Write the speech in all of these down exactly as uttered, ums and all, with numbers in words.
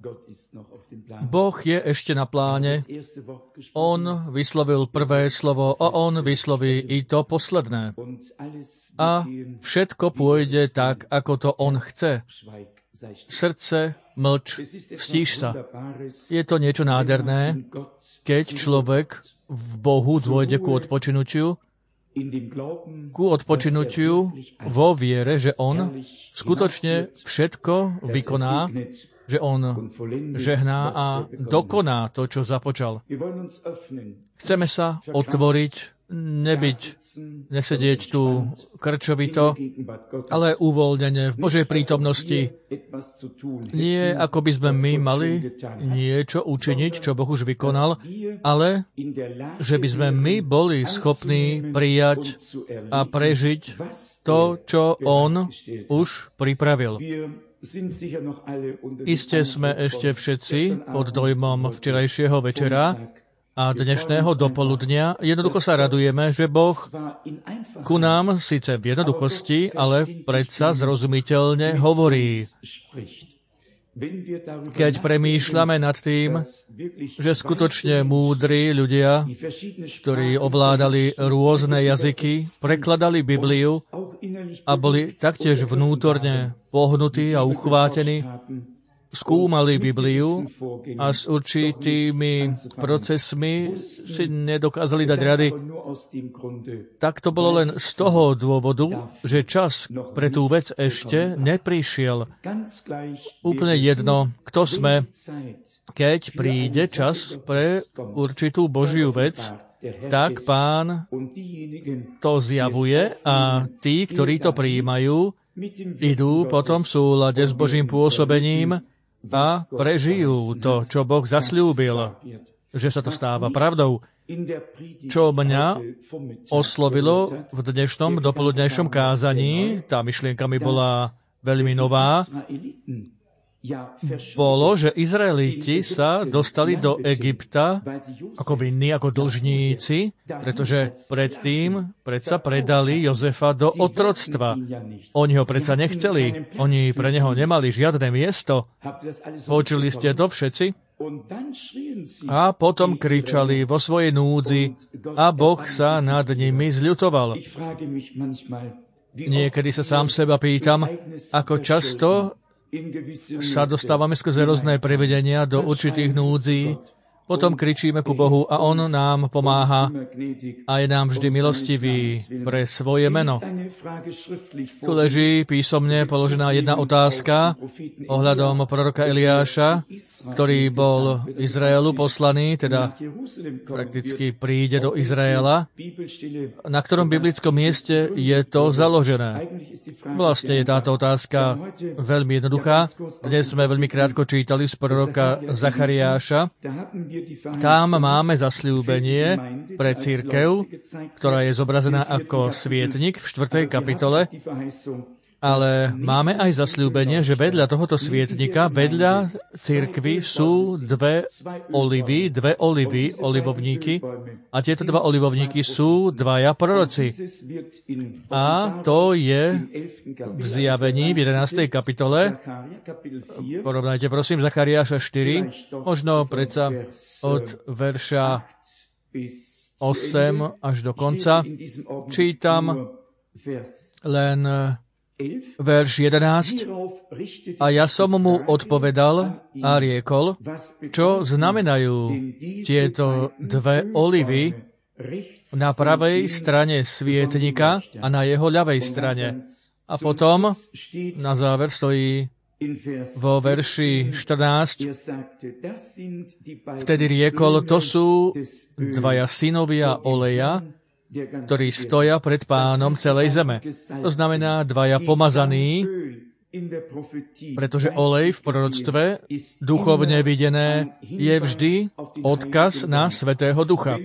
Boh je ešte na pláne. On vyslovil prvé slovo a on vysloví i to posledné. A všetko pôjde tak, ako to on chce. Srdce, mlč, stíš sa. Je to niečo nádherné, keď človek v Bohu dôjde ku odpočinutiu, ku odpočinutiu vo viere, že on skutočne všetko vykoná, že on žehná a dokoná to, čo započal. Chceme sa otvoriť, nebyť, nesedieť tu krčovito, ale uvoľnene v Božej prítomnosti. Nie, ako by sme my mali niečo učiniť, čo Boh už vykonal, ale že by sme my boli schopní prijať a prežiť to, čo On už pripravil. Iste sme ešte všetci pod dojmom včerajšieho večera a dnešného dopoludnia. Jednoducho sa radujeme, že Boh ku nám síce v jednoduchosti, ale predsa zrozumiteľne hovorí. Keď premýšľame nad tým, že skutočne múdri ľudia, ktorí ovládali rôzne jazyky, prekladali Bibliu a boli taktiež vnútorne pohnutí a uchvátení, skúmali Bibliu a s určitými procesmi si nedokázali dať rady. Tak to bolo len z toho dôvodu, že čas pre tú vec ešte neprišiel. Úplne jedno, kto sme, keď príde čas pre určitú Božiu vec, tak Pán to zjavuje a tí, ktorí to prijímajú, idú potom v súlade s Božím pôsobením a prežijú to, čo Boh zasľúbil, že sa to stáva pravdou. Čo mňa oslovilo v dnešnom dopoludnejšom kázaní, tá myšlienka mi bola veľmi nová, bolo, že Izraeliti sa dostali do Egypta ako vinní, ako dlžníci, pretože predtým predsa predali Jozefa do otroctva. Oni ho predsa nechceli. Oni pre neho nemali žiadne miesto. Počuli ste to všetci? A potom kričali vo svojej núdzi a Boh sa nad nimi zľutoval. Niekedy sa sám seba pýtam, ako často sa dostávame skrze rôzne prevedenia do určitých núdzí, potom kričíme ku Bohu a On nám pomáha a je nám vždy milostivý pre svoje meno. Tu leží písomne položená jedna otázka ohľadom proroka Eliáša, ktorý bol Izraelu poslaný, teda prakticky príde do Izraela, na ktorom biblickom mieste je to založené. Vlastne je táto otázka veľmi jednoduchá. Dnes sme veľmi krátko čítali z proroka Zachariáša. Tam máme zasľúbenie pre cirkev, ktorá je zobrazená ako svietnik v štvrtej kapitole, ale máme aj zasľúbenie, že vedľa tohoto svietnika, vedľa cirkvi sú dve olivy, dve olivy, olivovníky, a tieto dva olivovníky sú dvaja proroci. A to je v zjavení v jedenástej kapitole. Porovnajte prosím Zachariáša štyri, možno predsa od verša osem až do konca. Čítam len verš jedenásť. A ja som mu odpovedal a riekol, čo znamenajú tieto dve olivy na pravej strane svietnika a na jeho ľavej strane. A potom na záver stojí vo verši štrnásť. Vtedy riekol, to sú dvaja synovia oleja, ktorí stoja pred Pánom celej zeme. To znamená dvaja pomazaní, pretože olej v proroctve, duchovne videné, je vždy odkaz na Svätého Ducha.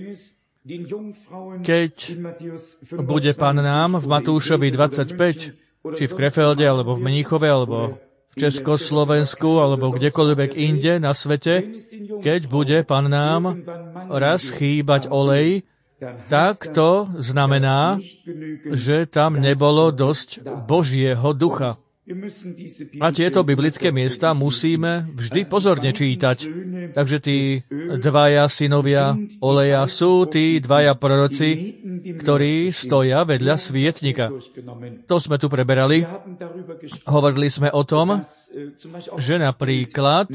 Keď bude Pannám v Matúšovi dvadsaťpäť, či v Krefelde, alebo v Mníchove, alebo v Československu, alebo kdekoľvek inde na svete, keď bude Pannám raz chýbať olej, tak to znamená, že tam nebolo dosť Božieho ducha. A tieto biblické miesta musíme vždy pozorne čítať. Takže tí dvaja synovia Oleja sú tí dvaja proroci, ktorí stoja vedľa svietnika. To sme tu preberali. Hovorili sme o tom, že napríklad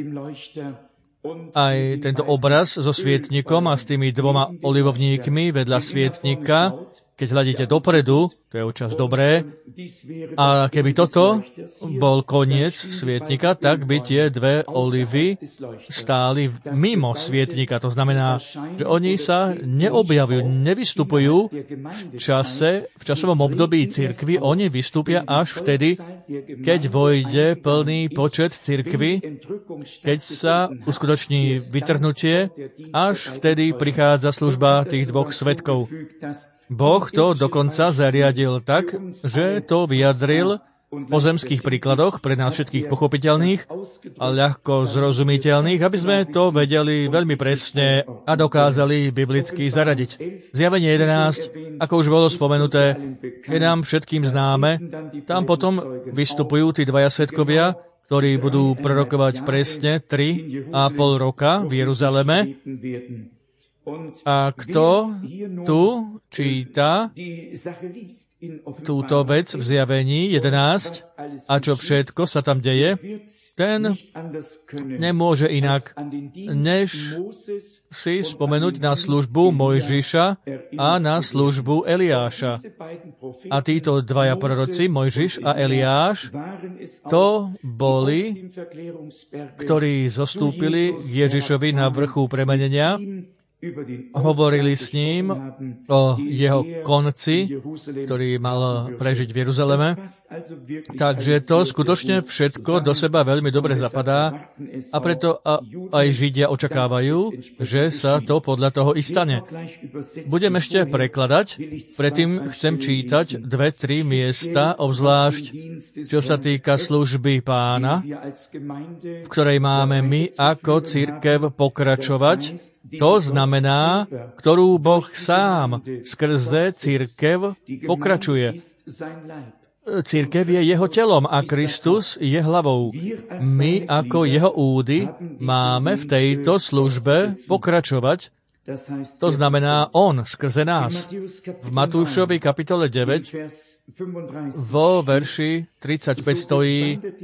aj tento obraz so svietnikom a s tými dvoma olivovníkmi vedľa svietnika, keď hľadíte dopredu, to je občas dobré, a keby toto bol koniec svietnika, tak by tie dve olivy stáli mimo svietnika. To znamená, že oni sa neobjavujú, nevystupujú v čase, v časovom období cirkvi, oni vystúpia až vtedy, keď vojde plný počet cirkvi, keď sa uskutoční vytrhnutie, až vtedy prichádza služba tých dvoch svedkov. Boh to dokonca zariadil tak, že to vyjadril v pozemských príkladoch pre nás všetkých pochopiteľných a ľahko zrozumiteľných, aby sme to vedeli veľmi presne a dokázali biblicky zaradiť. Zjavenie jedenásť, ako už bolo spomenuté, je nám všetkým známe. Tam potom vystupujú tí dvaja svedkovia, ktorí budú prorokovať presne tri a pol roka v Jeruzaleme. A kto tu číta túto vec v Zjavení jedenásť a čo všetko sa tam deje, ten nemôže inak, než si spomenúť na službu Mojžiša a na službu Eliáša. A títo dvaja proroci, Mojžiš a Eliáš, to boli, ktorí zostúpili k Ježišovi na vrchu premenenia, hovorili s ním o jeho konci, ktorý mal prežiť v Jeruzaleme. Takže to skutočne všetko do seba veľmi dobre zapadá a preto aj Židia očakávajú, že sa to podľa toho i stane. Budem ešte prekladať, predtým chcem čítať dve, tri miesta, obzvlášť čo sa týka služby Pána, v ktorej máme my ako cirkev pokračovať. To znamená, ktorú Boh sám skrze cirkev pokračuje. Cirkev je jeho telom a Kristus je hlavou. My ako jeho údy máme v tejto službe pokračovať. To znamená on skrze nás. V Matúšovi kapitole deväť vo verši tridsaťpäť stojí: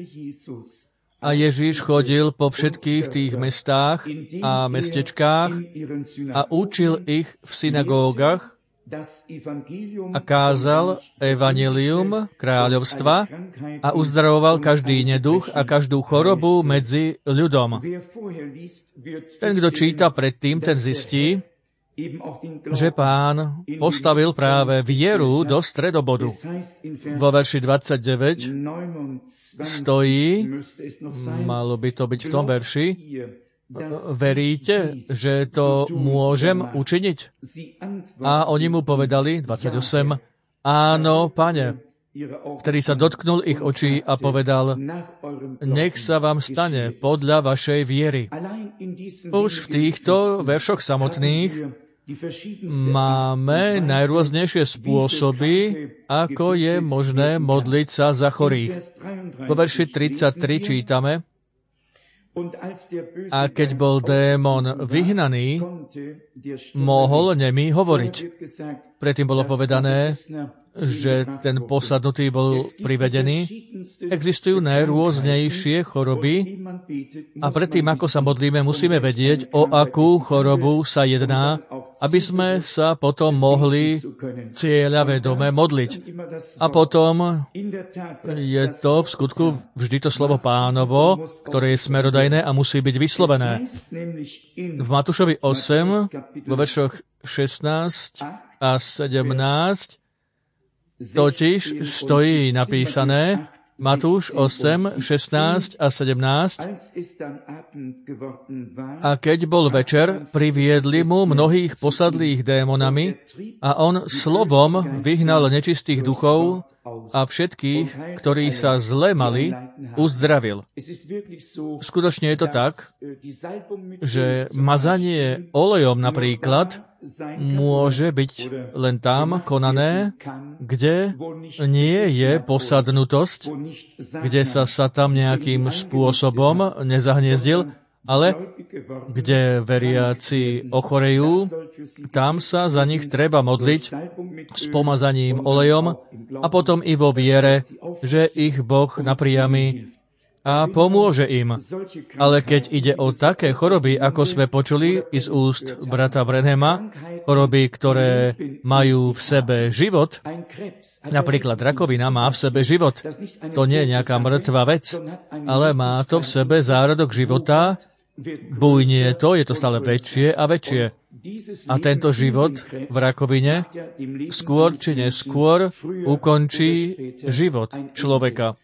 A Ježíš chodil po všetkých tých mestách a mestečkách a učil ich v synagógach a kázal evanjelium kráľovstva a uzdravoval každý neduch a každú chorobu medzi ľudom. Ten, kto číta predtým, ten zistí, že Pán postavil práve vieru do stredobodu. Vo verši dvadsaťdeväť stojí, malo by to byť v tom verši, veríte, že to môžem učiniť? A oni mu povedali, dvadsaťosem, áno, Pane. Vtedy sa dotknul ich očí a povedal, nech sa vám stane podľa vašej viery. Už v týchto veršoch samotných máme najrôznejšie spôsoby, ako je možné modliť sa za chorých. Vo verši tridsaťtri čítame, a keď bol démon vyhnaný, mohol nemý hovoriť. Predtým bolo povedané, že ten posadnutý bol privedený. Existujú najrôznejšie choroby a predtým, ako sa modlíme, musíme vedieť, o akú chorobu sa jedná, aby sme sa potom mohli cieľavedome modliť. A potom je to v skutku vždy to slovo Pánovo, ktoré je smerodajné a musí byť vyslovené. V Matúšovi osem, vo veršoch šestnásť a sedemnásť, totiž stojí napísané, Matúš osem, šestnásť a sedemnásť. A keď bol večer, priviedli mu mnohých posadlých démonami a on slovom vyhnal nečistých duchov a všetkých, ktorí sa zle mali, uzdravil. Skutočne je to tak, že mazanie olejom napríklad môže byť len tam konané, kde nie je posadnutosť, kde sa Satan nejakým spôsobom nezahniezdil, ale kde veriaci ochorejú, tam sa za nich treba modliť s pomazaním olejom a potom i vo viere, že ich Boh napriami a pomôže im. Ale keď ide o také choroby, ako sme počuli i z úst brata Branhama, choroby, ktoré majú v sebe život, napríklad rakovina má v sebe život. To nie je nejaká mŕtva vec, ale má to v sebe zárodok života, bujnie to, je to stále väčšie a väčšie. A tento život v rakovine skôr či neskôr ukončí život človeka.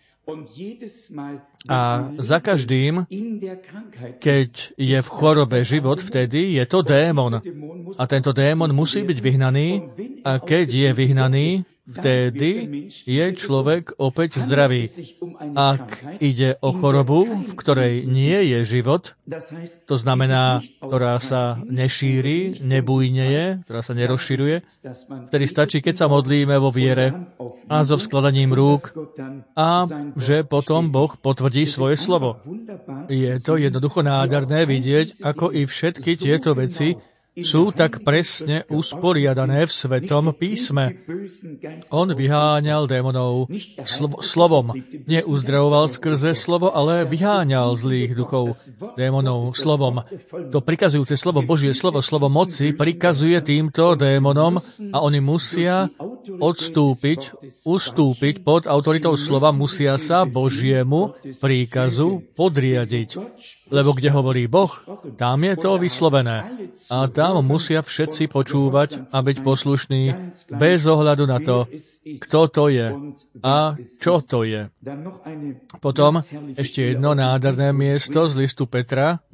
A za každým, keď je v chorobe život, vtedy je to démon. A tento démon musí byť vyhnaný, a keď je vyhnaný, vtedy je človek opäť zdravý. Ak ide o chorobu, v ktorej nie je život, to znamená, ktorá sa nešíri, nebujneje, ktorá sa nerozširuje, vtedy stačí, keď sa modlíme vo viere a so vzkladaním rúk a že potom Boh potvrdí svoje slovo. Je to jednoducho nádherné vidieť, ako i všetky tieto veci sú tak presne usporiadané v Svetom písme. On vyháňal démonov slo- slovom. Neuzdravoval skrze slovo, ale vyháňal zlých duchov démonov slovom. To prikazujúce slovo, Božie slovo, slovo moci, prikazuje týmto démonom a oni musia odstúpiť, ustúpiť pod autoritou slova, musia sa Božiemu príkazu podriadiť. Lebo kde hovorí Boh, tam je to vyslovené. A tam musia všetci počúvať a byť poslušní bez ohľadu na to, kto to je a čo to je. Potom ešte jedno nádherné miesto z listu Petra,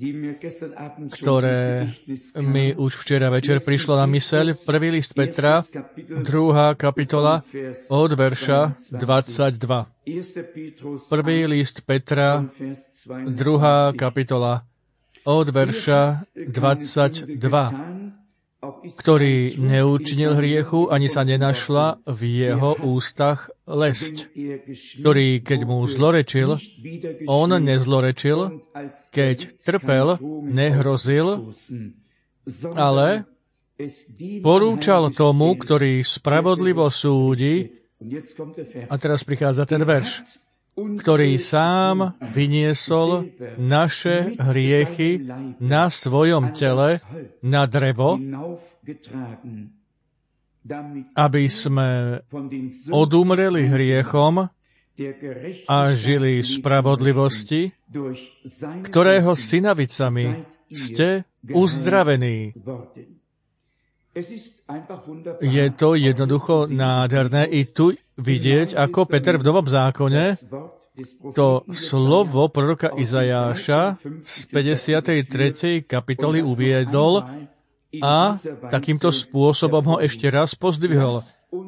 ktoré mi už včera večer prišlo na myseľ. Prvý list Petra, druhá kapitola, od verša dvadsaťdva. Prvý list Petra, druhá kapitola, od verša dvadsaťdva, ktorý neučinil hriechu, ani sa nenašla v jeho ústach lesť, ktorý, keď mu zlorečil, on nezlorečil, keď trpel, nehrozil, ale porúčal tomu, ktorý spravodlivo súdi. A teraz prichádza ten verš, ktorý sám vyniesol naše hriechy na svojom tele na drevo, aby sme odumreli hriechom a žili v spravodlivosti, ktorého synavicami ste uzdravení. Je to jednoducho nádherné i tu vidieť, ako Peter v Novom zákone to slovo proroka Izajáša z päťdesiatej tretej kapitoly uviedol a takýmto spôsobom ho ešte raz pozdvihol.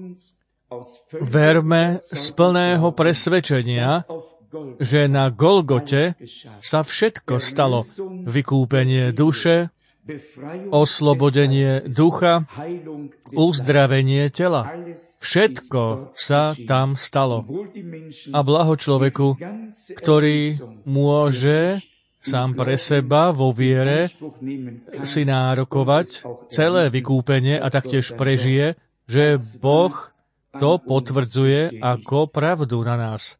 Verme z plného presvedčenia, že na Golgote sa všetko stalo. Vykúpenie duše, oslobodenie ducha, uzdravenie tela. Všetko sa tam stalo. A blaho človeku, ktorý môže sám pre seba vo viere si nárokovať celé vykúpenie a taktiež prežije, že Boh to potvrdzuje ako pravdu na nás.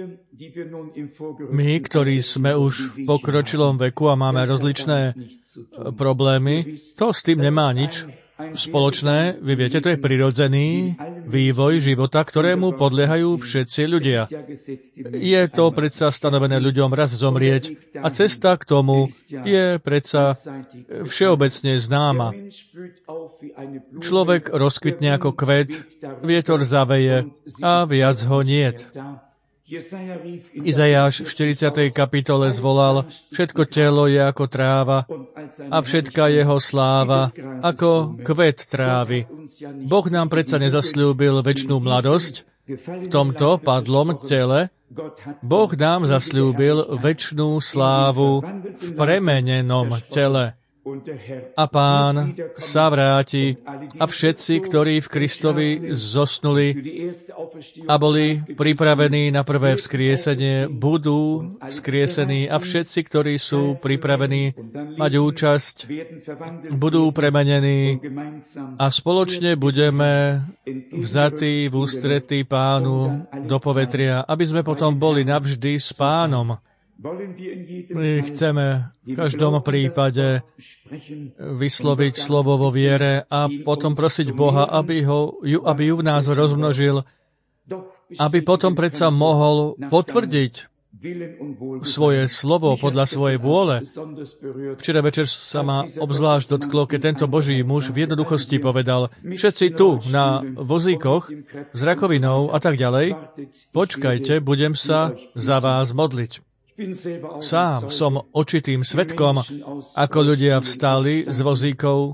My, ktorí sme už v pokročilom veku a máme rozličné problémy, to s tým nemá nič spoločné. Vy viete, to je prirodzený vývoj života, ktorému podliehajú všetci ľudia. Je to predsa stanovené ľuďom raz zomrieť a cesta k tomu je predsa všeobecne známa. Človek rozkvitne ako kvet, vietor zaveje a viac ho niet. Izajáš v štyridsiatej kapitole zvolal, všetko telo je ako tráva a všetká jeho sláva ako kvet trávy. Boh nám predsa nezasľúbil večnú mladosť v tomto padlom tele. Boh nám zasľúbil večnú slávu v premenenom tele. a Pán sa vráti a všetci, ktorí v Kristovi zosnuli a boli pripravení na prvé vzkriesenie, budú vzkriesení a všetci, ktorí sú pripravení mať účasť, budú premenení a spoločne budeme vzatí v ústretí Pánu do povetria, aby sme potom boli navždy s Pánom. My chceme v každom prípade vysloviť slovo vo viere a potom prosiť Boha, aby, ho, aby ju v nás rozmnožil, aby potom predsa mohol potvrdiť svoje slovo podľa svojej vôle. Včera večer sa ma obzvlášť dotklo, keď tento Boží muž v jednoduchosti povedal: všetci tu na vozíkoch s rakovinou a tak ďalej, počkajte, budem sa za vás modliť. Sám som očitým svedkom, ako ľudia vstali z vozíkov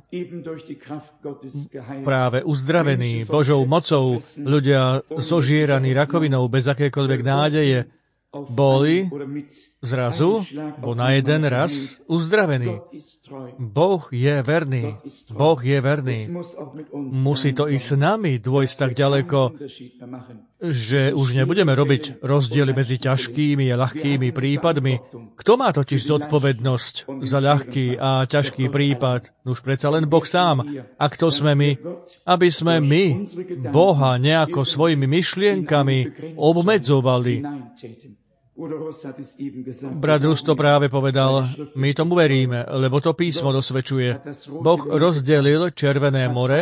práve uzdravení Božou mocou, ľudia zožieraní rakovinou bez akékoľvek nádeje, boli zrazu, bo na jeden raz uzdravení. Boh je verný. Boh je verný. Musí to i s nami dôjsť tak ďaleko, že už nebudeme robiť rozdiely medzi ťažkými a ľahkými prípadmi. Kto má totiž zodpovednosť za ľahký a ťažký prípad? Už predsa len Boh sám. A kto sme my? Aby sme my Boha nejako svojimi myšlienkami obmedzovali. Brat Rus to práve povedal, my tomu veríme, lebo to písmo dosvedčuje. Boh rozdelil Červené more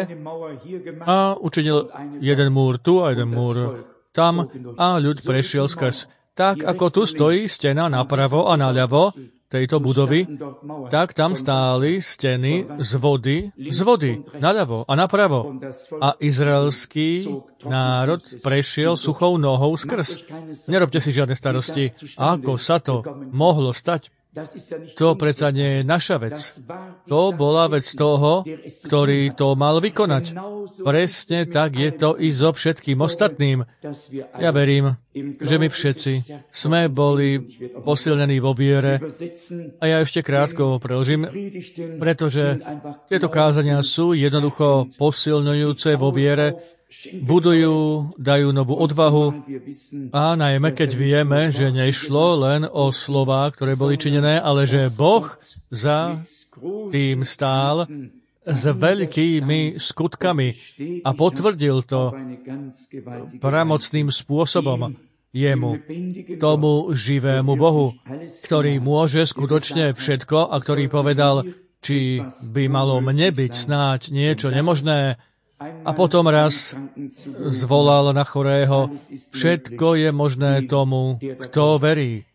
a učinil jeden múr tu a jeden múr tam a ľud prešiel skrz. Tak ako tu stojí stena napravo a naľavo tejto budovy, tak tam stáli steny z vody, z vody, naľavo a napravo. A izraelský národ prešiel suchou nohou skrz. Nerobte si žiadne starosti. Ako sa to mohlo stať? To predsa nie je naša vec. To bola vec toho, ktorý to mal vykonať. Presne tak je to i so všetkým ostatným. Ja verím, že my všetci sme boli posilnení vo viere. A ja ešte krátko preložím, pretože tieto kázania sú jednoducho posilňujúce vo viere, budujú, dajú novú odvahu a najmä keď vieme, že nešlo len o slová, ktoré boli činené, ale že Boh za tým stál s veľkými skutkami a potvrdil to pramocným spôsobom jemu, tomu živému Bohu, ktorý môže skutočne všetko a ktorý povedal, či by malo mne byť snáď niečo nemožné, a potom raz zvolal na chorého, všetko je možné tomu, kto verí.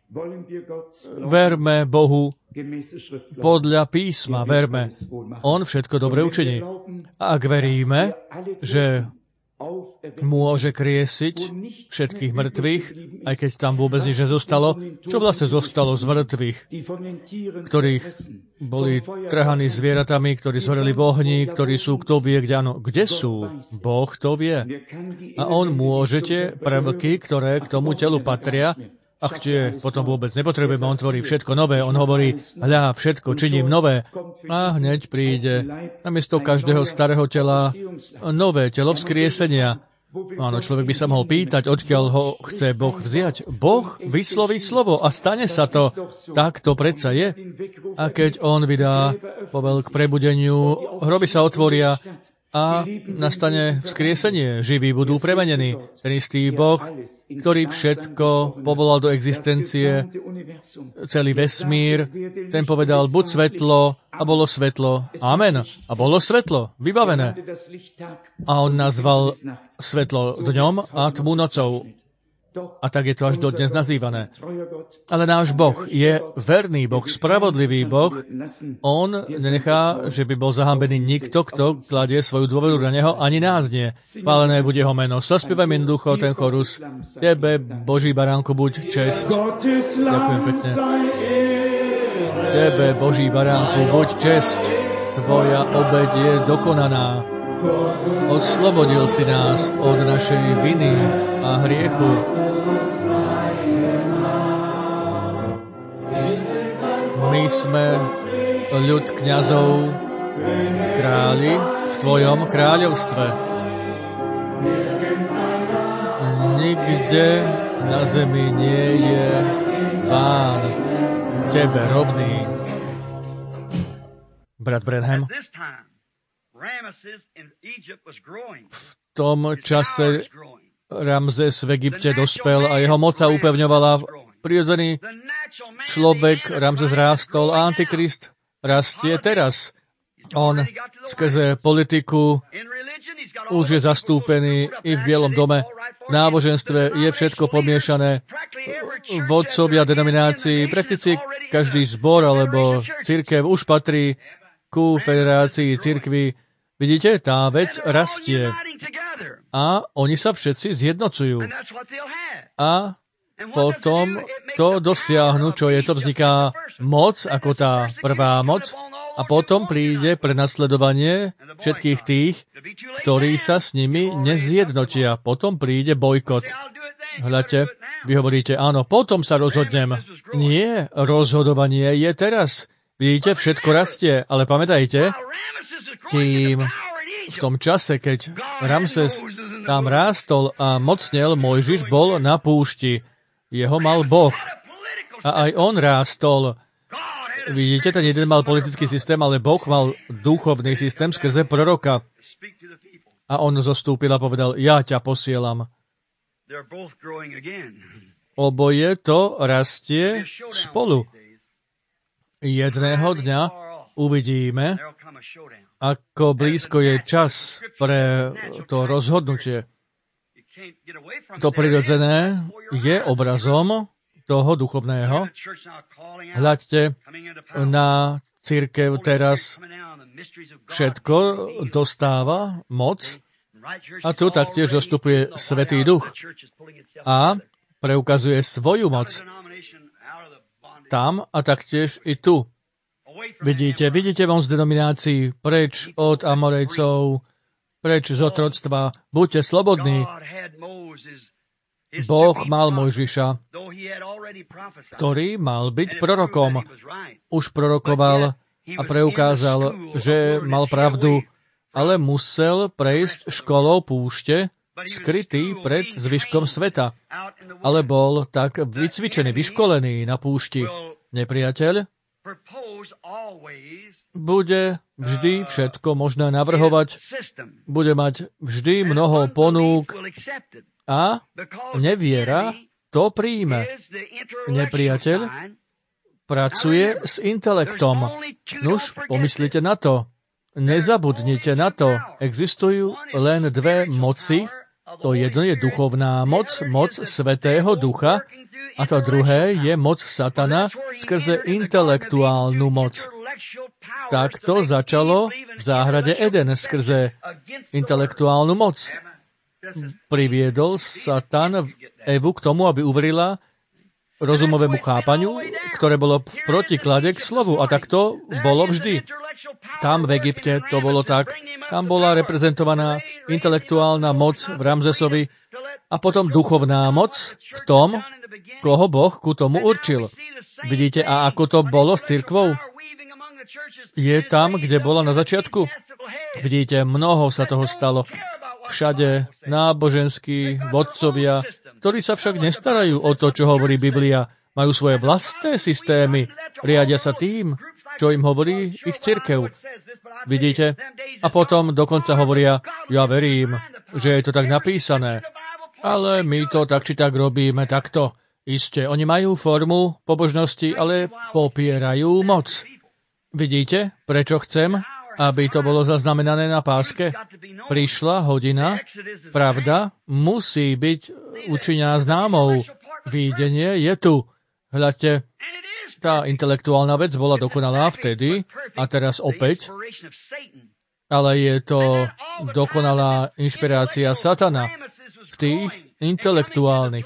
Verme Bohu podľa písma, verme. On všetko dobre učiní. A ak veríme, že môže kriesiť všetkých mŕtvych, aj keď tam vôbec nič nezostalo, čo vlastne zostalo z mŕtvych, ktorých boli trhaní zvieratami, ktorí zhoreli v ohni, ktorí sú, kto vie, kde áno. Kde sú? Boh to vie. A on môže tie prvky, ktoré k tomu telu patria, a tie potom vôbec nepotrebujeme, on tvorí všetko nové, on hovorí, hľa, všetko činím nové. A hneď príde namiesto každého starého tela nové telo vzkriesenia. Áno, človek by sa mohol pýtať, odkiaľ ho chce Boh vziať. Boh vysloví slovo a stane sa to. Tak to predsa je. A keď on vydá povel k prebudeniu, hroby sa otvoria a nastane vzkriesenie. Živí budú premenení. Ten istý Boh, ktorý všetko povolal do existencie, celý vesmír, ten povedal, buď svetlo, a bolo svetlo. Amen. A bolo svetlo. Vybavené. A on nazval svetlo dňom a tmu nocou. A tak je to až dodnes nazývané. Ale náš Boh je verný Boh, spravodlivý Boh. On nenechá, že by bol zahambený nikto, kto kladie svoju dôveru na Neho, ani nás nie. Chválené bude Jeho meno. Zaspievaj jednoducho ten chorus. Tebe, Boží baránku, buď česť. Ďakujem pekne. Tebe, Boží baránku, buď česť. Tvoja obeť je dokonaná. Oslobodil si nás od našej viny a hriechu. My sme ľud kňazov, králi v tvojom kráľovstve. Nikde na zemi nie je pán tebe rovný. Brat Branham, v tom čase Ramzes v Egypte dospel a jeho moc sa upevňovala. Prirodzený človek Ramzes rástol a Antikrist rastie teraz. On skrze politiku už je zastúpený i v Bielom dome. V náboženstve je všetko pomiešané. Vodcovia denominácií, praktici každý zbor alebo cirkev už patrí ku federácii cirkvi. Vidíte, tá vec rastie. A oni sa všetci zjednocujú. A potom to dosiahnu, čo je to, vzniká moc, ako tá prvá moc, a potom príde prenasledovanie všetkých tých, ktorí sa s nimi nezjednotia. Potom príde bojkot. Hľadte, vy hovoríte, áno, potom sa rozhodnem. Nie, rozhodovanie je teraz. Vidíte, všetko rastie, ale pamätajte, kým v tom čase, keď Ramses tam rástol a mocnel, Mojžiš bol na púšti. Jeho mal Boh. A aj on rástol. Vidíte, ten jeden mal politický systém, ale Boh mal duchovný systém skrze proroka. A on zostúpil a povedal, ja ťa posielam. Oboje to rastie spolu. Jedného dňa uvidíme, ako blízko je čas pre to rozhodnutie. To prirodzené je obrazom toho duchovného. Hľaďte, na cirkev teraz všetko dostáva moc a tu taktiež zostupuje Svätý Duch a preukazuje svoju moc tam a taktiež i tu. Vidíte, vidíte von z denominácií, preč od Amorejcov, preč z otroctva. Buďte slobodní. Boh mal Mojžiša, ktorý mal byť prorokom. Už prorokoval a preukázal, že mal pravdu, ale musel prejsť školou púšte, skrytý pred zvyškom sveta. Ale bol tak vycvičený, vyškolený na púšti. Nepriateľ bude vždy všetko možné navrhovať, bude mať vždy mnoho ponúk a neviera to príjme. Nepriateľ pracuje s intelektom. Nuž, pomyslite na to. Nezabudnite na to. Existujú len dve moci. To jedno je duchovná moc, moc Svätého Ducha, a to druhé je moc Satana skrze intelektuálnu moc. Tak to začalo v záhrade Eden skrze intelektuálnu moc. Priviedol Satan Evu k tomu, aby uverila rozumovému chápaniu, ktoré bolo v protiklade k slovu. A tak to bolo vždy. Tam v Egypte to bolo tak. Tam bola reprezentovaná intelektuálna moc v Ramzesovi a potom duchovná moc v tom, koho Boh ku tomu určil. Vidíte, a ako to bolo s cirkvou? Je tam, kde bola na začiatku? Vidíte, mnoho sa toho stalo. Všade náboženskí vodcovia, ktorí sa však nestarajú o to, čo hovorí Biblia. Majú svoje vlastné systémy. Riadia sa tým, čo im hovorí ich cirkev. Vidíte? A potom dokonca hovoria, ja verím, že je to tak napísané. Ale my to tak či tak robíme takto. Isté, oni majú formu pobožnosti, ale popierajú moc. Vidíte, prečo chcem, aby to bolo zaznamenané na páske? Prišla hodina, pravda musí byť učinená známou. Videnie je tu. Hľadte, tá intelektuálna vec bola dokonalá vtedy a teraz opäť, ale je to dokonalá inšpirácia Satana v tých intelektuálnych.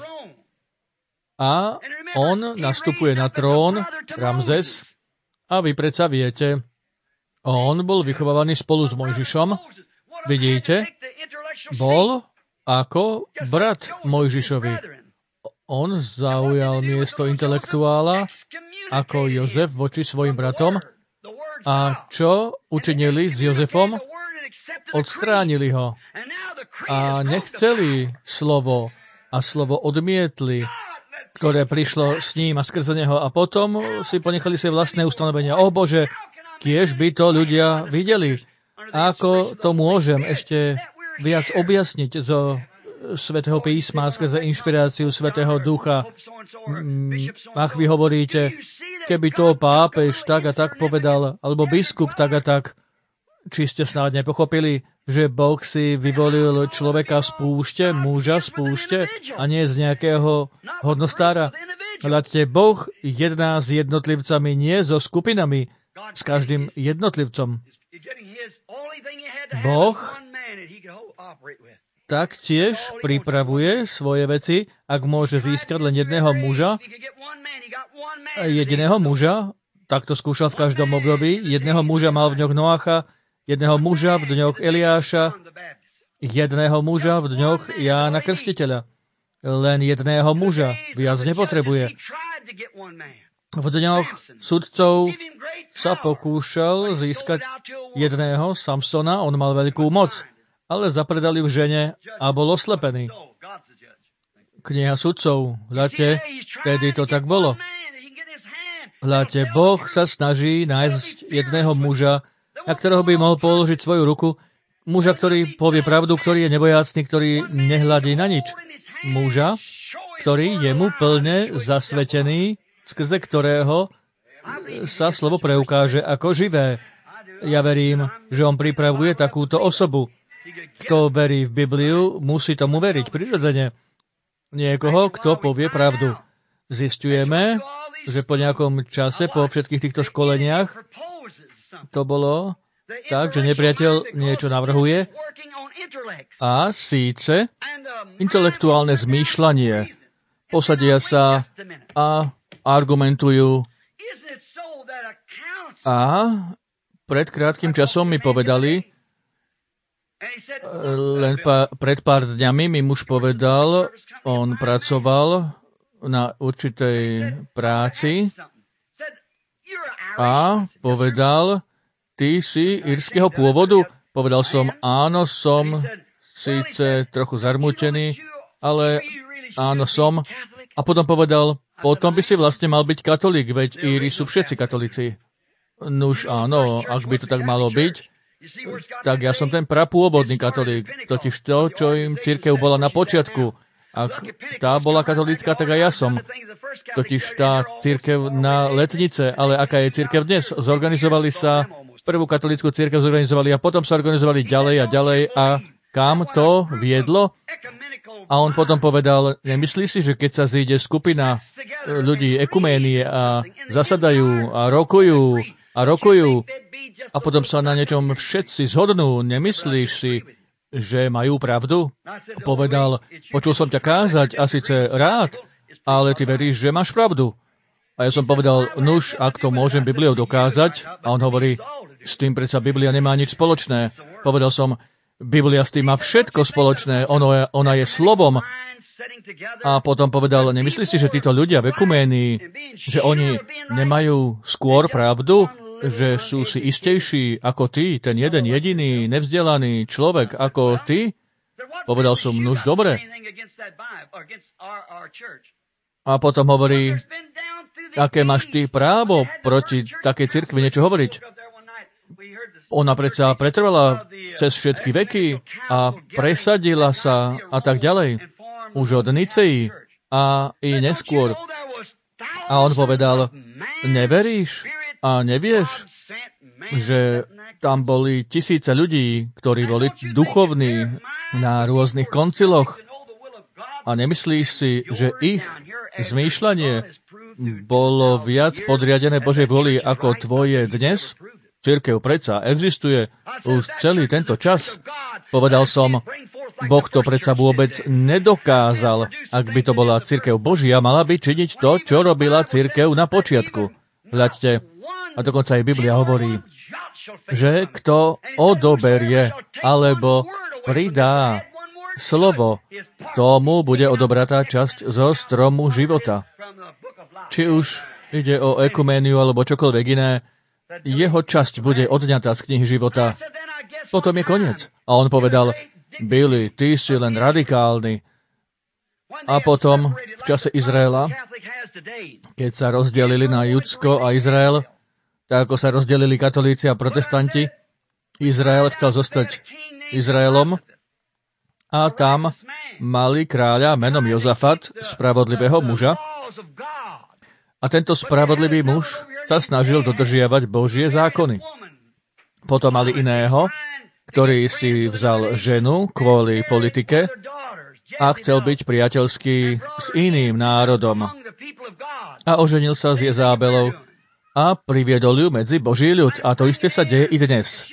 A on nastupuje na trón, Ramzes, a vy predsa viete, on bol vychovávaný spolu s Mojžišom. Vidíte, bol ako brat Mojžišovi. On zaujal miesto intelektuála ako Jozef voči svojim bratom A čo učinili s Jozefom? Odstránili ho. A nechceli slovo a slovo odmietli, ktoré prišlo s ním a skrze neho. A potom si ponechali si vlastné ustanovenia. O Bože, kiež by to ľudia videli. Ako to môžem ešte viac objasniť zo Svätého písma skrze inšpiráciu Svätého Ducha? Ach, vy hovoríte, keby to pápež tak a tak povedal, alebo biskup tak a tak, či ste snáď nepochopili, že Boh si vyvolil človeka z púšte, muža z púšte a nie z nejakého hodnostára. Hľadte, Boh jedná s jednotlivcami, nie so skupinami, s každým jednotlivcom. Boh taktiež pripravuje svoje veci, ak môže získať len jedného muža, jediného muža, tak to skúšal v každom období, jedného muža mal v dňoch Noacha, jedného muža v dňoch Eliáša, jedného muža v dňoch Jána Krstiteľa. Len jedného muža, viac nepotrebuje. V dňoch sudcov sa pokúšal získať jedného, Samsona, on mal veľkú moc, ale zapredali v žene a bol oslepený. Kniha sudcov, hľadte, tedy to tak bolo. Hľadte, Boh sa snaží nájsť jedného muža, na ktorého by mohol položiť svoju ruku, muža, ktorý povie pravdu, ktorý je nebojácný, ktorý nehľadí na nič. Muža, ktorý je mu plne zasvetený, skrze ktorého sa slovo preukáže ako živé. Ja verím, že on pripravuje takúto osobu. Kto verí v Bibliu, musí tomu veriť prirodzene. Niekoho, kto povie pravdu. Zisťujeme, že po nejakom čase, po všetkých týchto školeniach, to bolo tak, že nepriateľ niečo navrhuje a síce intelektuálne zmýšľanie. Posadia sa a argumentujú. A pred krátkym časom mi povedali, len pa, pred pár dňami mi muž povedal, on pracoval na určitej práci a povedal, ty si írskeho pôvodu? Povedal som, áno, som síce trochu zarmútený, ale áno, som. A potom povedal, potom by si vlastne mal byť katolík, veď Íri sú všetci katolíci. Nuž áno, ak by to tak malo byť, tak ja som ten prapôvodný katolík, totiž to, čo im cirkev bola na počiatku. Ak tá bola katolícka, tak aj ja som. Totiž tá cirkev na letnice, ale aká je cirkev dnes? Zorganizovali sa, prvú katolícku cirkev zorganizovali a potom sa organizovali ďalej a ďalej a kam to viedlo? A on potom povedal, nemyslí si, že keď sa zíde skupina ľudí ekuménie a zasadajú a rokujú a rokujú a potom sa na niečom všetci zhodnú, nemyslíš si, že majú pravdu? Povedal, počul som ťa kázať a síce rád, ale ty veríš, že máš pravdu. A ja som povedal, nuž, ak to môžem Bibliou dokázať, a on hovorí, s tým predsa Biblia nemá nič spoločné. Povedal som, Biblia s tým má všetko spoločné, ono je, ona je slovom. A potom povedal, nemyslíš si, že títo ľudia v ekuménii, že oni nemajú skôr pravdu, že sú si istejší ako ty, ten jeden jediný nevzdelaný človek ako ty? Povedal som, nuž dobre. A potom hovorí, aké máš ty právo proti takej cirkvi niečo hovoriť? Ona predsa pretrvala cez všetky veky a presadila sa a tak ďalej. Už od Nicei a i neskôr. A on povedal, neveríš a nevieš, že tam boli tisíce ľudí, ktorí boli duchovní na rôznych konciloch. A nemyslíš si, že ich zmýšľanie bolo viac podriadené Božej vôli ako tvoje dnes? Cirkev predsa existuje už celý tento čas. Povedal som, Boh to predsa vôbec nedokázal. Ak by to bola cirkev Božia, mala by činiť to, čo robila cirkev na počiatku. Hľadte, a dokonca aj Biblia hovorí, že kto odoberie alebo pridá slovo, tomu bude odobratá časť zo stromu života. Či už ide o ekuméniu alebo čokoľvek iné, jeho časť bude odňatá z knihy života. Potom je koniec. A on povedal, Billy, ty si len radikálny. A potom, v čase Izraela, keď sa rozdelili na Judsko a Izrael, tak ako sa rozdelili katolíci a protestanti, Izrael chcel zostať Izraelom a tam mali kráľa menom Jozafat, spravodlivého muža. A tento spravodlivý muž sa snažil dodržiavať Božie zákony. Potom mali iného, ktorý si vzal ženu kvôli politike a chcel byť priateľský s iným národom. A oženil sa s Jezábelou a priviedol ju medzi Boží ľud. A to isté sa deje i dnes.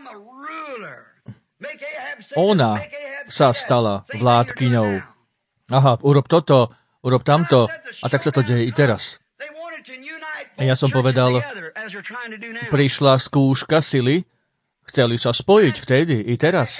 Ona sa stala vládkyňou. Aha, urob toto, urob tamto. A tak sa to deje i teraz. A ja som povedal, prišla skúška sily, chceli sa spojiť vtedy i teraz.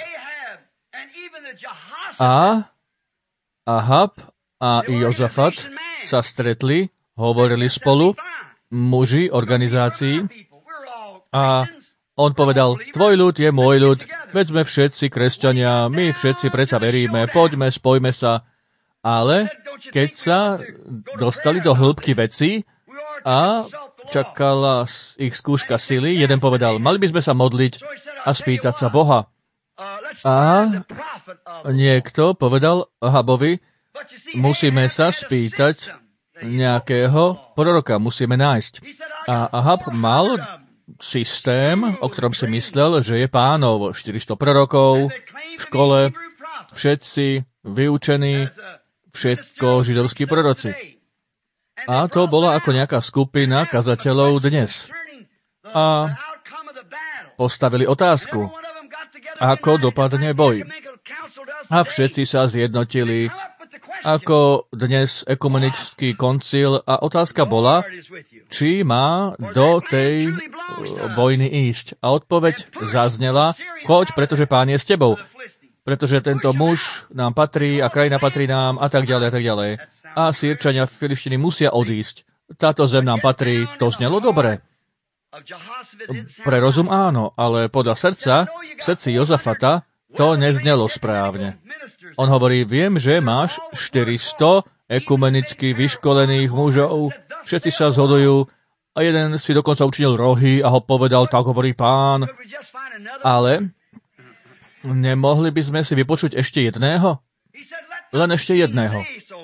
A Ahab a Jozafat sa stretli, hovorili spolu, muži organizácií, a on povedal, tvoj ľud je môj ľud, veď sme všetci kresťania, my všetci predsa veríme, poďme, spojme sa. Ale keď sa dostali do hĺbky vecí a čakala ich skúška sily, jeden povedal, mali by sme sa modliť a spýtať sa Boha. A niekto povedal Ahabovi, musíme sa spýtať nejakého proroka, musíme nájsť. A Ahab mal systém, o ktorom si myslel, že je pánov, štyristo prorokov v škole, všetci vyučení, všetko židovskí proroci. A to bola ako nejaká skupina kazateľov dnes. A postavili otázku, ako dopadne boj. A všetci sa zjednotili, ako dnes ekumenický koncil, a otázka bola, či má do tej vojny ísť. A odpoveď zaznela, choď, pretože Pán je s tebou. Pretože tento muž nám patrí a krajina patrí nám a tak ďalej a tak ďalej. A Sýrčania Filištiny musia odísť. Táto zem nám patrí, to znelo dobre. Pre rozum áno, ale podľa srdca, v srdci Jozafata, to neznelo správne. On hovorí, viem, že máš štyristo ekumenicky vyškolených mužov, všetci sa zhodujú a jeden si dokonca učinil rohy a ho povedal, tak hovorí Pán. Ale nemohli by sme si vypočuť ešte jedného? Len ešte jedného.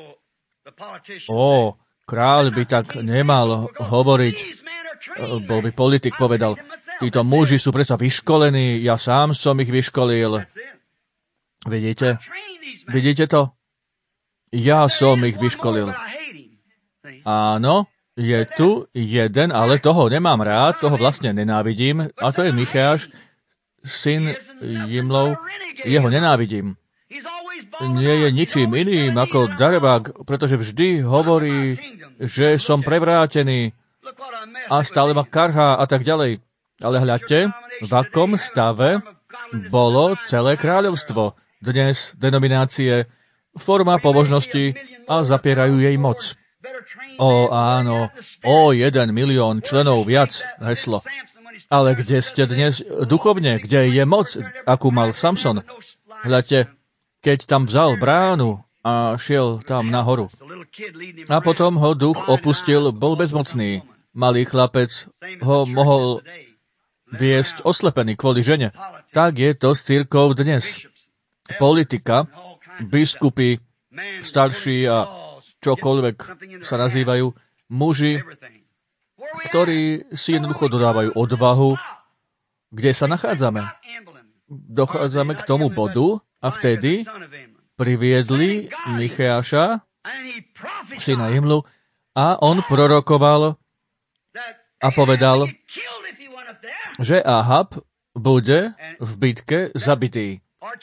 Ó, kráľ by tak nemal hovoriť. Bol by politik, povedal, títo muži sú predsa vyškolení, ja sám som ich vyškolil. Vidíte? Vidíte to? Ja som ich vyškolil. Áno, je tu jeden, ale toho nemám rád, toho vlastne nenávidím, a to je Micháš, syn Jimlov, jeho nenávidím. Nie je ničím iným ako darebák, pretože vždy hovorí, že som prevrátený a stále ma karhá a tak ďalej. Ale hľadte, v akom stave bolo celé kráľovstvo. Dnes denominácie, forma pobožnosti a zapierajú jej moc. Ó, áno, o jeden milión členov viac, heslo. Ale kde ste dnes duchovne? Kde je moc, akú mal Samson? Hľadte, keď tam vzal bránu a šiel tam nahoru. A potom ho duch opustil, bol bezmocný. Malý chlapec ho mohol viesť oslepený kvôli žene. Tak je to s cirkvou dnes. Politika, biskupy, starší a čokoľvek sa nazývajú, muži, ktorí si jednoducho dodávajú odvahu, kde sa nachádzame. Dochádzame k tomu bodu a vtedy priviedli Micháša, syna Jimlu, a on prorokoval a povedal, že Ahab bude v bitke zabitý.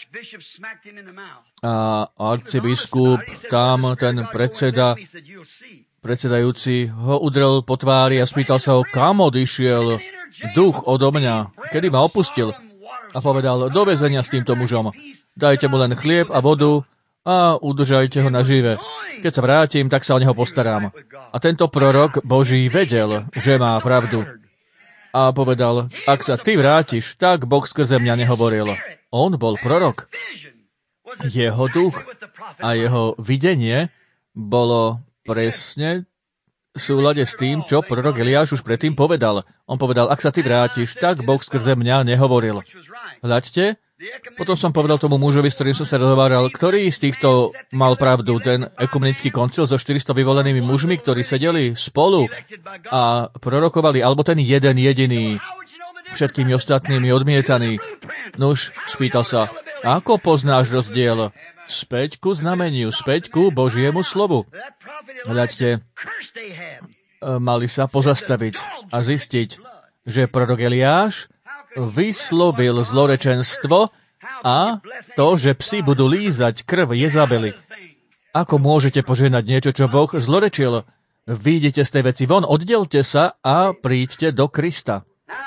A arcibiskup, tam ten predseda, predsedajúci, ho udrel po tvári a spýtal sa ho, kam odišiel duch odo mňa, kedy ma opustil. A povedal, do väzenia s týmto mužom, dajte mu len chlieb a vodu a udržajte ho nažive. Keď sa vrátim, tak sa o neho postarám. A tento prorok Boží vedel, že má pravdu. a povedal, ak sa ty vrátiš, tak Boh skrze mňa nehovoril. On bol prorok. Jeho duch a jeho videnie bolo presne v súlade s tým, čo prorok Eliáš už predtým povedal. On povedal, ak sa ty vrátiš, tak Boh skrze mňa nehovoril. Hľaďte, potom som povedal tomu mužovi, s ktorým som sa rozhováral, ktorý z týchto mal pravdu, ten ekumenický koncil so štyristo vyvolenými mužmi, ktorí sedeli spolu a prorokovali, alebo ten jeden jediný, všetkými ostatnými odmietaný. Nuž, spýtal sa, ako poznáš rozdiel? Späť ku znameniu, späť ku Božiemu slovu. Hľaďte, mali sa pozastaviť a zistiť, že prorok Eliáš vyslovil zlorečenstvo a to, že psi budú lízať krv Jezabely. Ako môžete požehnať niečo, čo Boh zlorečil? Výjdite z tej veci von, oddelte sa a príďte do Krista.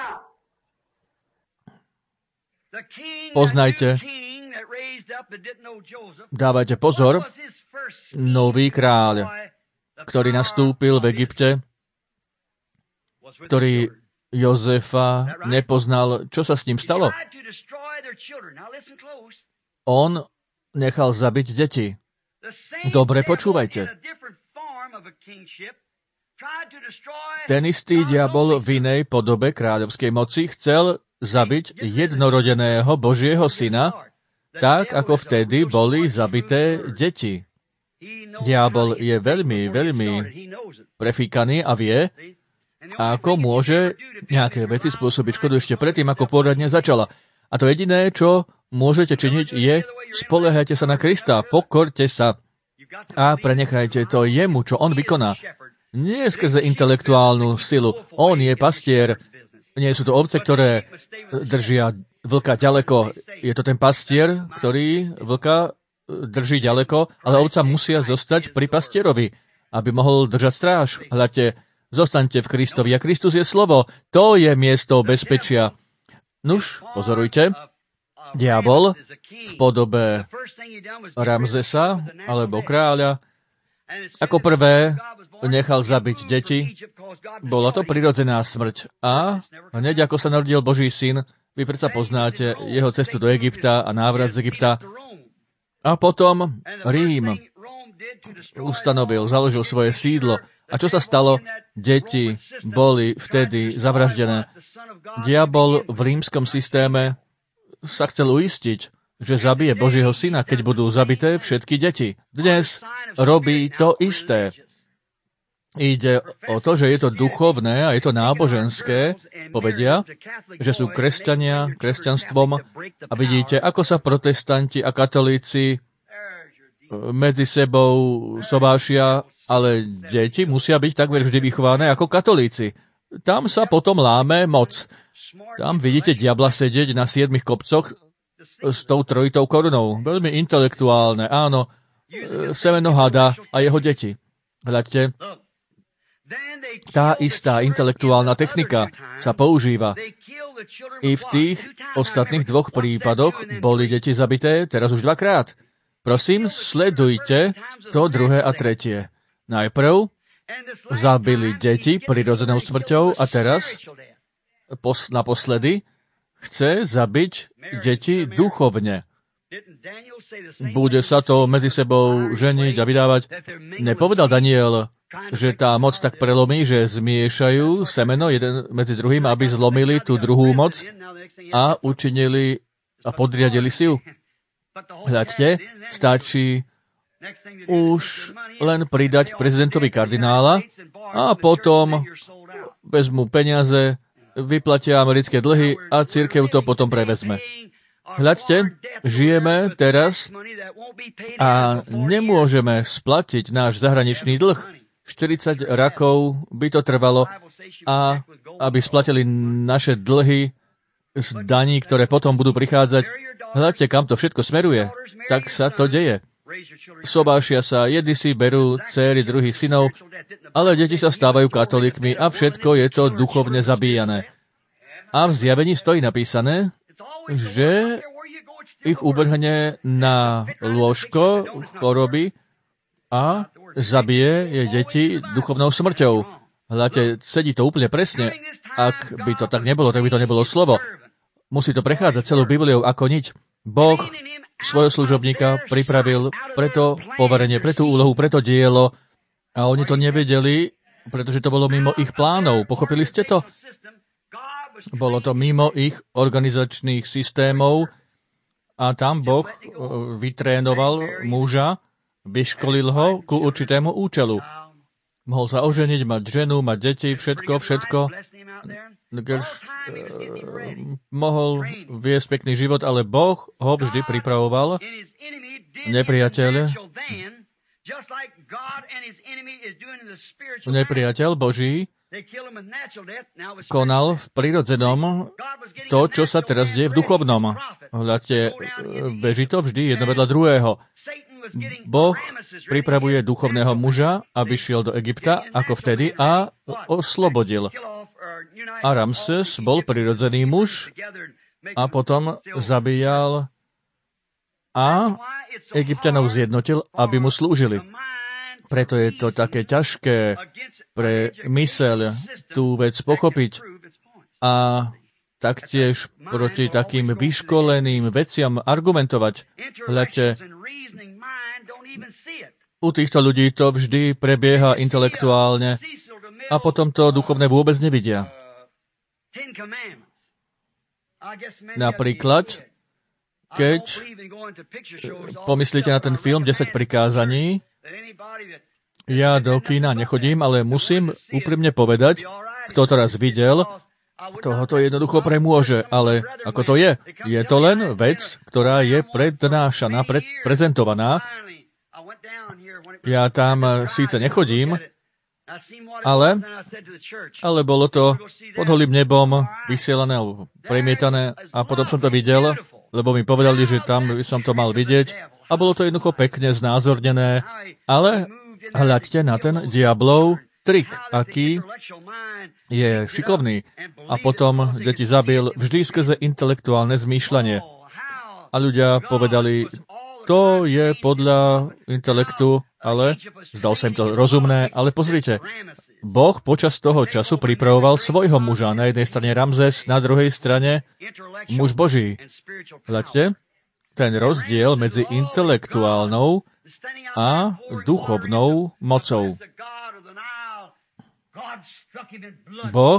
Poznajte, dávajte pozor, nový kráľ, ktorý nastúpil v Egypte, ktorý Jozefa nepoznal, čo sa s ním stalo. On nechal zabiť deti. Dobre, počúvajte. Ten istý diabol v inej podobe kráľovskej moci chcel zabiť jednorodeného Božieho syna, tak ako vtedy boli zabité deti. Diabol je veľmi, veľmi prefíkaný a vie, ako môže nejaké veci spôsobiť škodu ešte predtým, ako pôradne začala. A to jediné, čo môžete činiť, je spoliehajte sa na Krista, pokorte sa a prenechajte to jemu, čo on vykoná. Nie skrze intelektuálnu silu. On je pastier. Nie sú to ovce, ktoré držia vlka ďaleko. Je to ten pastier, ktorý vlka drží ďaleko, ale ovca musia zostať pri pastierovi, aby mohol držať stráž. Hľadte, zostaňte v Kristovi a Kristus je slovo. To je miesto bezpečia. Nuž, pozorujte, diabol v podobe Ramzesa alebo kráľa ako prvé nechal zabiť deti. Bola to prirodzená smrť. A hneď ako sa narodil Boží syn, vy predsa poznáte jeho cestu do Egypta a návrat z Egypta. A potom Rím ustanovil, založil svoje sídlo. A čo sa stalo? Deti boli vtedy zavraždené. Diabol v rímskom systéme sa chcel uistiť, že zabije Božieho syna, keď budú zabité všetky deti. Dnes robí to isté. Ide o to, že je to duchovné a je to náboženské, povedia, že sú kresťania, kresťanstvom a vidíte, ako sa protestanti a katolíci medzi sebou sobášia, ale deti musia byť takmer vždy vychované ako katolíci. Tam sa potom láme moc. Tam vidíte diabla sedieť na siedmich kopcoch s tou trojitou korunou. Veľmi intelektuálne, áno, semeno hada a jeho deti. Hľadte, tá istá intelektuálna technika sa používa. I v tých ostatných dvoch prípadoch boli deti zabité, teraz už dvakrát. Prosím, sledujte to druhé a tretie. Najprv zabili deti prirodzenou smrťou a teraz, pos, naposledy, chce zabiť deti duchovne. Bude sa to medzi sebou ženiť a vydávať. Nepovedal Daniel, že tá moc tak prelomí, že zmiešajú semeno jeden medzi druhým, aby zlomili tú druhú moc a učinili a podriadili si ju. Hľadte, stačí už len pridať k prezidentovi kardinála a potom vezmu peniaze, vyplatia americké dlhy a cirkev to potom prevezme. Hľadte, žijeme teraz a nemôžeme splatiť náš zahraničný dlh. štyridsať rokov by to trvalo a aby splatili naše dlhy z daní, ktoré potom budú prichádzať. Hľadte, kam to všetko smeruje. Tak sa to deje. Sobášia sa, jedni si berú céry druhých synov, ale deti sa stávajú katolíkmi a všetko je to duchovne zabíjané. A v Zjavení stojí napísané, že ich uvrhne na lôžko choroby a zabije jej deti duchovnou smrťou. Hľadte, sedí to úplne presne. Ak by to tak nebolo, tak by to nebolo slovo. Musí to prechádzať celou Bibliou ako niť. Boh svojho služobníka pripravil pre to poverenie, pre tú úlohu, pre to dielo a oni to nevedeli, pretože to bolo mimo ich plánov. Pochopili ste to? Bolo to mimo ich organizačných systémov a tam Boh vytrénoval muža, vyškolil ho ku určitému účelu. Mohol sa oženiť, mať ženu, mať deti, všetko, všetko. Keď, uh, mohol viesť pekný život, ale Boh ho vždy pripravoval. Nepriateľ, nepriateľ Boží konal v prirodzenom to, čo sa teraz deje v duchovnom. Hľadte, beží to vždy jedno vedľa druhého. Boh pripravuje duchovného muža, aby šiel do Egypta, ako vtedy, a oslobodil. A Ramses bol prirodzený muž a potom zabíjal a Egypťanov zjednotil, aby mu slúžili. Preto je to také ťažké pre myseľ tú vec pochopiť a taktiež proti takým vyškoleným veciam argumentovať. Hľadte, u týchto ľudí to vždy prebieha intelektuálne a potom to duchovné vôbec nevidia. Napríklad, keď pomyslíte na ten film desať prikázaní, ja do kína nechodím, ale musím úprimne povedať, kto to raz videl, toho to jednoducho premôže, ale ako to je? Je to len vec, ktorá je prednášaná, pred, prezentovaná. Ja tam síce nechodím, ale, ale bolo to pod holým nebom vysielané alebo premietané a potom som to videl, lebo mi povedali, že tam by som to mal vidieť a bolo to jednoducho pekne znázornené, ale hľaďte na ten diablov trik, aký je šikovný a potom deti zabil vždy skrze intelektuálne zmýšľanie. A ľudia povedali, to je podľa intelektu, ale zdal sa im to rozumné, ale pozrite, Boh počas toho času pripravoval svojho muža. Na jednej strane Ramzes, na druhej strane muž Boží. Hľadte, ten rozdiel medzi intelektuálnou a duchovnou mocou. Boh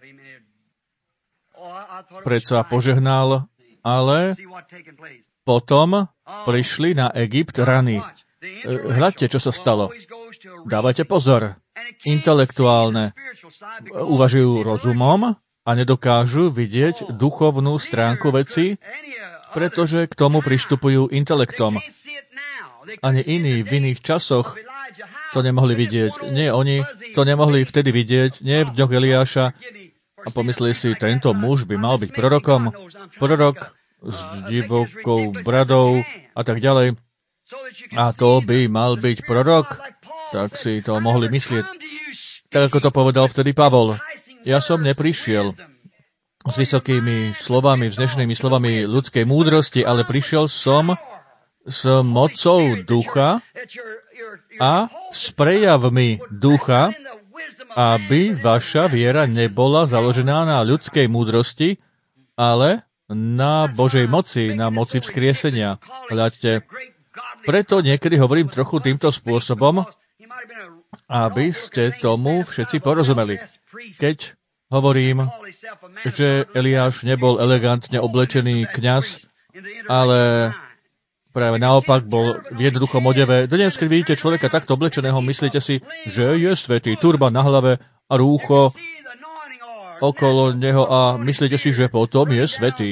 predsa požehnal, ale potom prišli na Egypt rany. Hľadte, čo sa stalo. Dávajte pozor. Intelektuálne uvažujú rozumom a nedokážu vidieť duchovnú stránku veci, pretože k tomu pristupujú intelektom. Ani iní v iných časoch to nemohli vidieť. Nie, oni to nemohli vtedy vidieť, nie v dňoch Eliáša a pomysleli si, tento muž by mal byť prorokom. Prorok s divokou bradou a tak ďalej. A to by mal byť prorok, tak si to mohli myslieť. Tak ako to povedal vtedy Pavol. Ja som neprišiel s vysokými slovami, vznešenými slovami ľudskej múdrosti, ale prišiel som s mocou ducha a s prejavmi ducha, aby vaša viera nebola založená na ľudskej múdrosti, ale na Božej moci, na moci vzkriesenia. Hľadte, preto niekedy hovorím trochu týmto spôsobom, aby ste tomu všetci porozumeli. Keď hovorím, že Eliáš nebol elegantne oblečený kňaz, ale práve naopak bol v jednoduchom odeve. Dnes, keď vidíte človeka takto oblečeného, myslíte si, že je svätý, turban na hlave a rúcho okolo neho a myslíte si, že potom je svätý.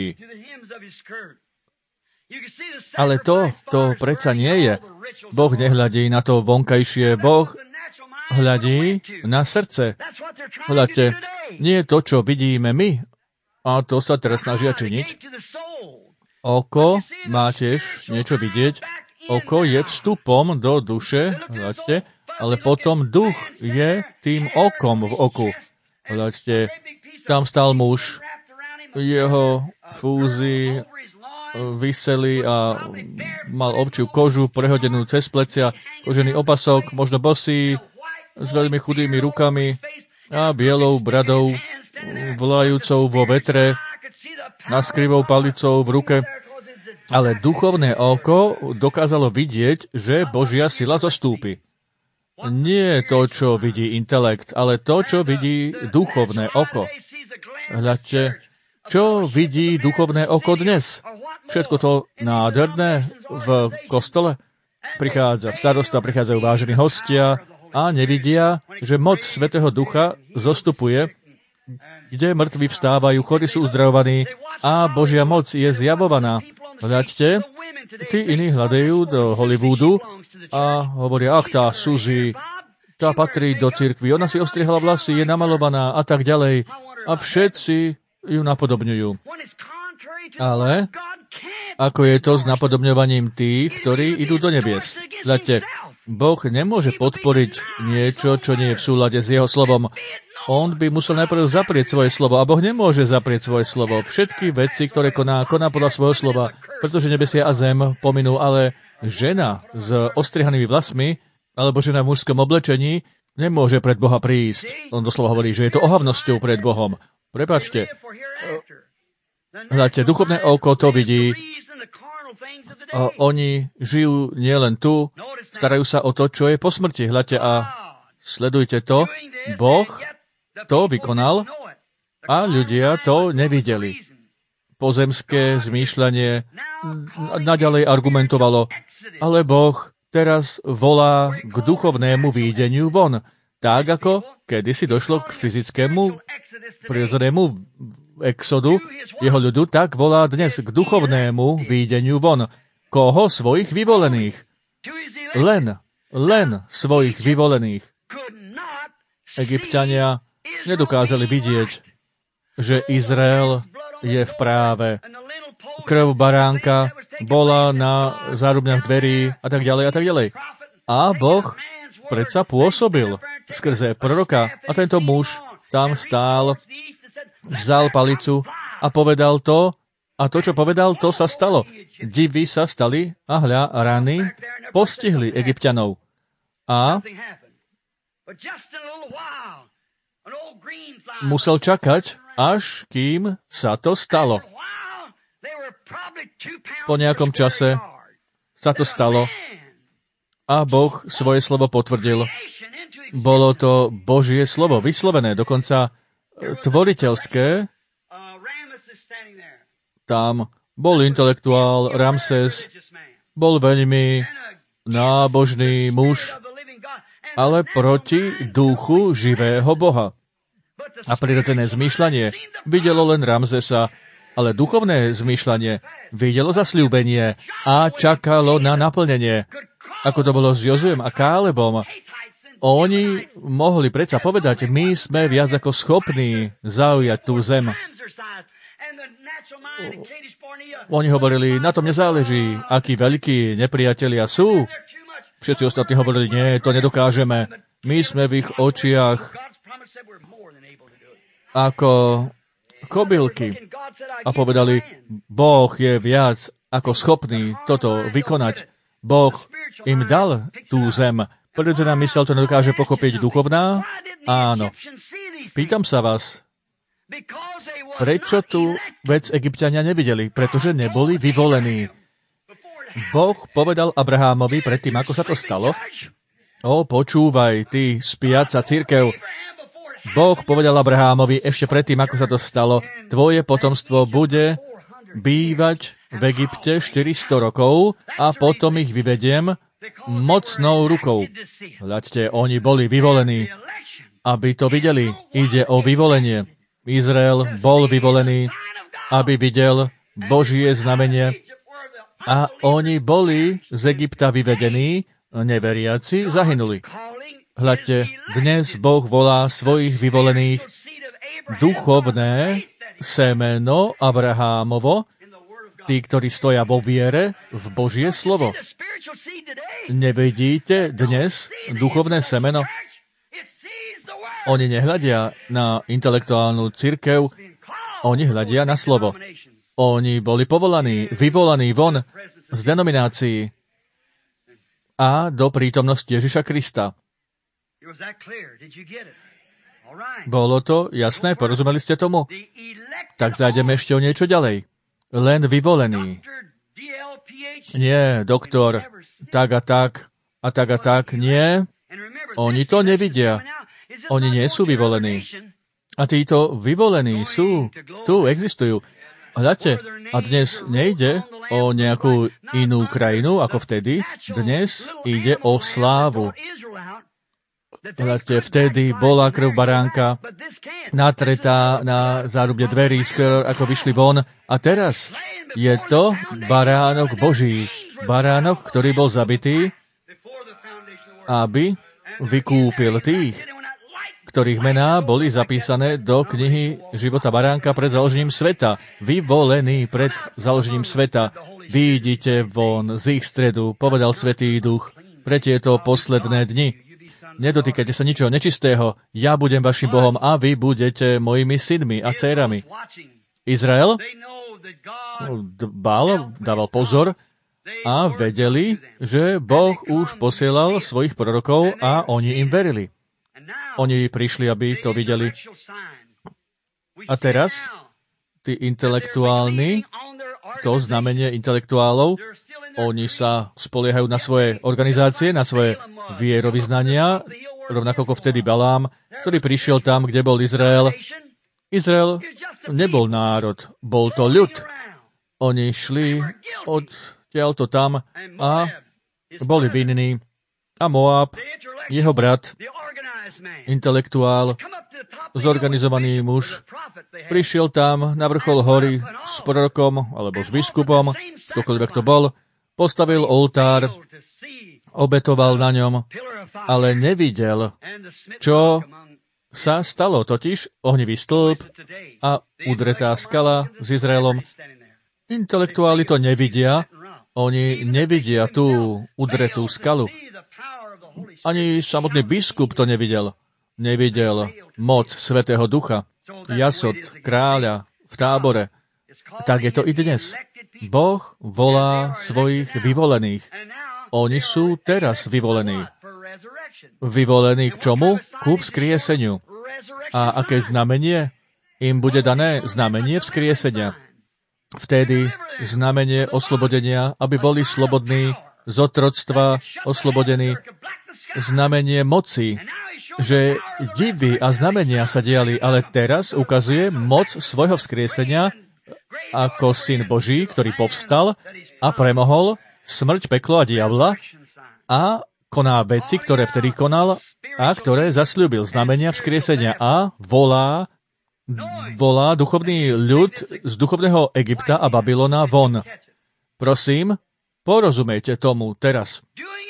Ale to, to predsa nie je. Boh nehľadí na to vonkajšie. Boh hľadí na srdce. Hľadte, nie je to, čo vidíme my, a to sa teraz snažia činiť. Oko má tiež niečo vidieť. Oko je vstupom do duše, hľadte, ale potom duch je tým okom v oku. Hľadte, tam stal muž, jeho fúzy viseli a mal ovčiu kožu prehodenú cez plecia, kožený opasok, možno bosý, s veľmi chudými rukami a bielou bradou volajúcou vo vetre, naskrivou palicou v ruke, ale duchovné oko dokázalo vidieť, že Božia sila zostúpi. Nie to, čo vidí intelekt, ale to, čo vidí duchovné oko. Hľadte, čo vidí duchovné oko dnes? Všetko to nádherné v kostole? Prichádza starosta, prichádzajú vážení hostia a nevidia, že moc Svätého Ducha zostupuje, kde mŕtvi vstávajú, chorí sú uzdravovaní a Božia moc je zjavovaná. Hľadte, tí iní hľadajú do Hollywoodu a hovoria, ach, tá Suzy, tá patrí do cirkvi, ona si ostrihala vlasy, je namalovaná a tak ďalej. A všetci ju napodobňujú. Ale ako je to s napodobňovaním tých, ktorí idú do nebies? Hľadte, Boh nemôže podporiť niečo, čo nie je v súlade s jeho slovom. On by musel najprv zaprieť svoje slovo a Boh nemôže zaprieť svoje slovo. Všetky veci, ktoré koná, koná podľa svojho slova, pretože nebesia a zem pominú, ale žena s ostrihanými vlasmi alebo žena v mužskom oblečení nemôže pred Boha prísť. On doslova hovorí, že je to ohavnosťou pred Bohom. Prepáčte. Hľadte, duchovné oko to vidí. A oni žijú nielen tu, starajú sa o to, čo je po smrti. Hľadte a sledujte to. Boh to vykonal a ľudia to nevideli. Pozemské zmýšľanie naďalej argumentovalo, ale Boh teraz volá k duchovnému výdeniu von, tak ako kedysi došlo k fyzickému prirodzenému exodu jeho ľudu, tak volá dnes k duchovnému výdeniu von. Koho? Svojich vyvolených. Len, len svojich vyvolených. Egypťania nedokázali vidieť, že Izrael je v práve. Krv baránka bola na zárubňach dverí a tak ďalej a tak ďalej. A Boh predsa pôsobil skrze proroka a tento muž tam stál, vzal palicu a povedal to a to, čo povedal, to sa stalo. Divy sa stali a hľa, rany postihli Egypťanov. A musel čakať, až kým sa to stalo. Po nejakom čase sa to stalo a Boh svoje slovo potvrdil. Bolo to Božie slovo, vyslovené, dokonca tvoriteľské. Tam bol intelektuál, Ramses, bol veľmi nábožný muž, ale proti duchu živého Boha. A prirodzené zmýšľanie videlo len Ramzesa, ale duchovné zmýšľanie videlo zasľúbenie a čakalo na naplnenie. Ako to bolo s Jozuem a Kálebom. Oni mohli predsa povedať, my sme viac ako schopní zaujať tú zem. Oni hovorili, na tom nezáleží, akí veľkí nepriatelia sú. Všetci ostatní hovorili, nie, to nedokážeme. My sme v ich očiach ako kobylky. A povedali, Boh je viac ako schopný toto vykonať. Boh im dal tú zem. Prirodzená myseľ to nedokáže pochopiť duchovná? Áno. Pýtam sa vás, prečo tú vec Egypťania nevideli? Pretože neboli vyvolení. Boh povedal Abrahámovi predtým, ako sa to stalo, o, počúvaj, ty spiaca cirkev. Boh povedal Abrahámovi ešte predtým, ako sa to stalo, tvoje potomstvo bude bývať v Egypte štyristo rokov a potom ich vyvediem mocnou rukou. Hľadte, oni boli vyvolení, aby to videli. Ide o vyvolenie. Izrael bol vyvolený, aby videl Božie znamenie. A oni boli z Egypta vyvedení, neveriaci zahynuli. Hľadte, dnes Boh volá svojich vyvolených duchovné semeno Abrahámovo, tí, ktorí stoja vo viere v Božie slovo. Nevidíte dnes duchovné semeno? Oni nehľadia na intelektuálnu cirkev, oni hľadia na slovo. Oni boli povolaní, vyvolaní von z denominácií a do prítomnosti Ježiša Krista. Bolo to jasné? Porozumeli ste tomu? Tak zájdeme ešte o niečo ďalej. Len vyvolený. Nie, doktor, tak a tak, a tak a tak, nie. Oni to nevidia. Oni nie sú vyvolení. A títo vyvolení sú, tu existujú. Hľadte, a dnes nejde o nejakú inú krajinu ako vtedy. Dnes ide o slávu. Hľadte, vtedy bola krv baránka natretá na zárubne dverí, skôr ako vyšli von. A teraz je to baránok Boží. Baránok, ktorý bol zabitý, aby vykúpil tých, ktorých mená boli zapísané do knihy života baránka pred založením sveta. Vyvolený pred založením sveta. Výjdite von z ich stredu, povedal Svätý Duch, pre tieto posledné dni. Nedotýkajte sa ničoho nečistého, ja budem vašim Bohom a vy budete mojimi synmi a dcérami. Izrael dbal, dával pozor a vedeli, že Boh už posielal svojich prorokov a oni im verili. Oni prišli, aby to videli. A teraz tí intelektuálni, to znamenie intelektuálov, oni sa spoliehajú na svoje organizácie, na svoje vierovyznania, rovnako ako vtedy Balám, ktorý prišiel tam, kde bol Izrael. Izrael nebol národ, bol to ľud. Oni šli odtiaľto tam a boli vinní. A Moab, jeho brat, intelektuál, zorganizovaný muž, prišiel tam na vrchol hory s prorokom alebo s biskupom, ktokoľvek to bol, postavil oltár, obetoval na ňom, ale nevidel, čo sa stalo, totiž ohnivý stĺp a udretá skala s Izraelom. Intelektuáli to nevidia, oni nevidia tú udretú skalu. Ani samotný biskup to nevidel. Nevidel moc Svätého Ducha, jasot kráľa v Tábore. Tak je to i dnes. Boh volá svojich vyvolených. Oni sú teraz vyvolení. Vyvolení k čomu? Ku vzkrieseniu. A aké znamenie? Im bude dané znamenie vzkriesenia. Vtedy znamenie oslobodenia, aby boli slobodní z otroctva, oslobodení. Znamenie moci, že divy a znamenia sa diali, ale teraz ukazuje moc svojho vzkriesenia ako Syn Boží, ktorý povstal a premohol smrť, peklo a diabla a koná veci, ktoré vtedy konal a ktoré zasľúbil, znamenia vzkriesenia a volá, volá duchovný ľud z duchovného Egypta a Babylona von. Prosím, porozumejte tomu teraz.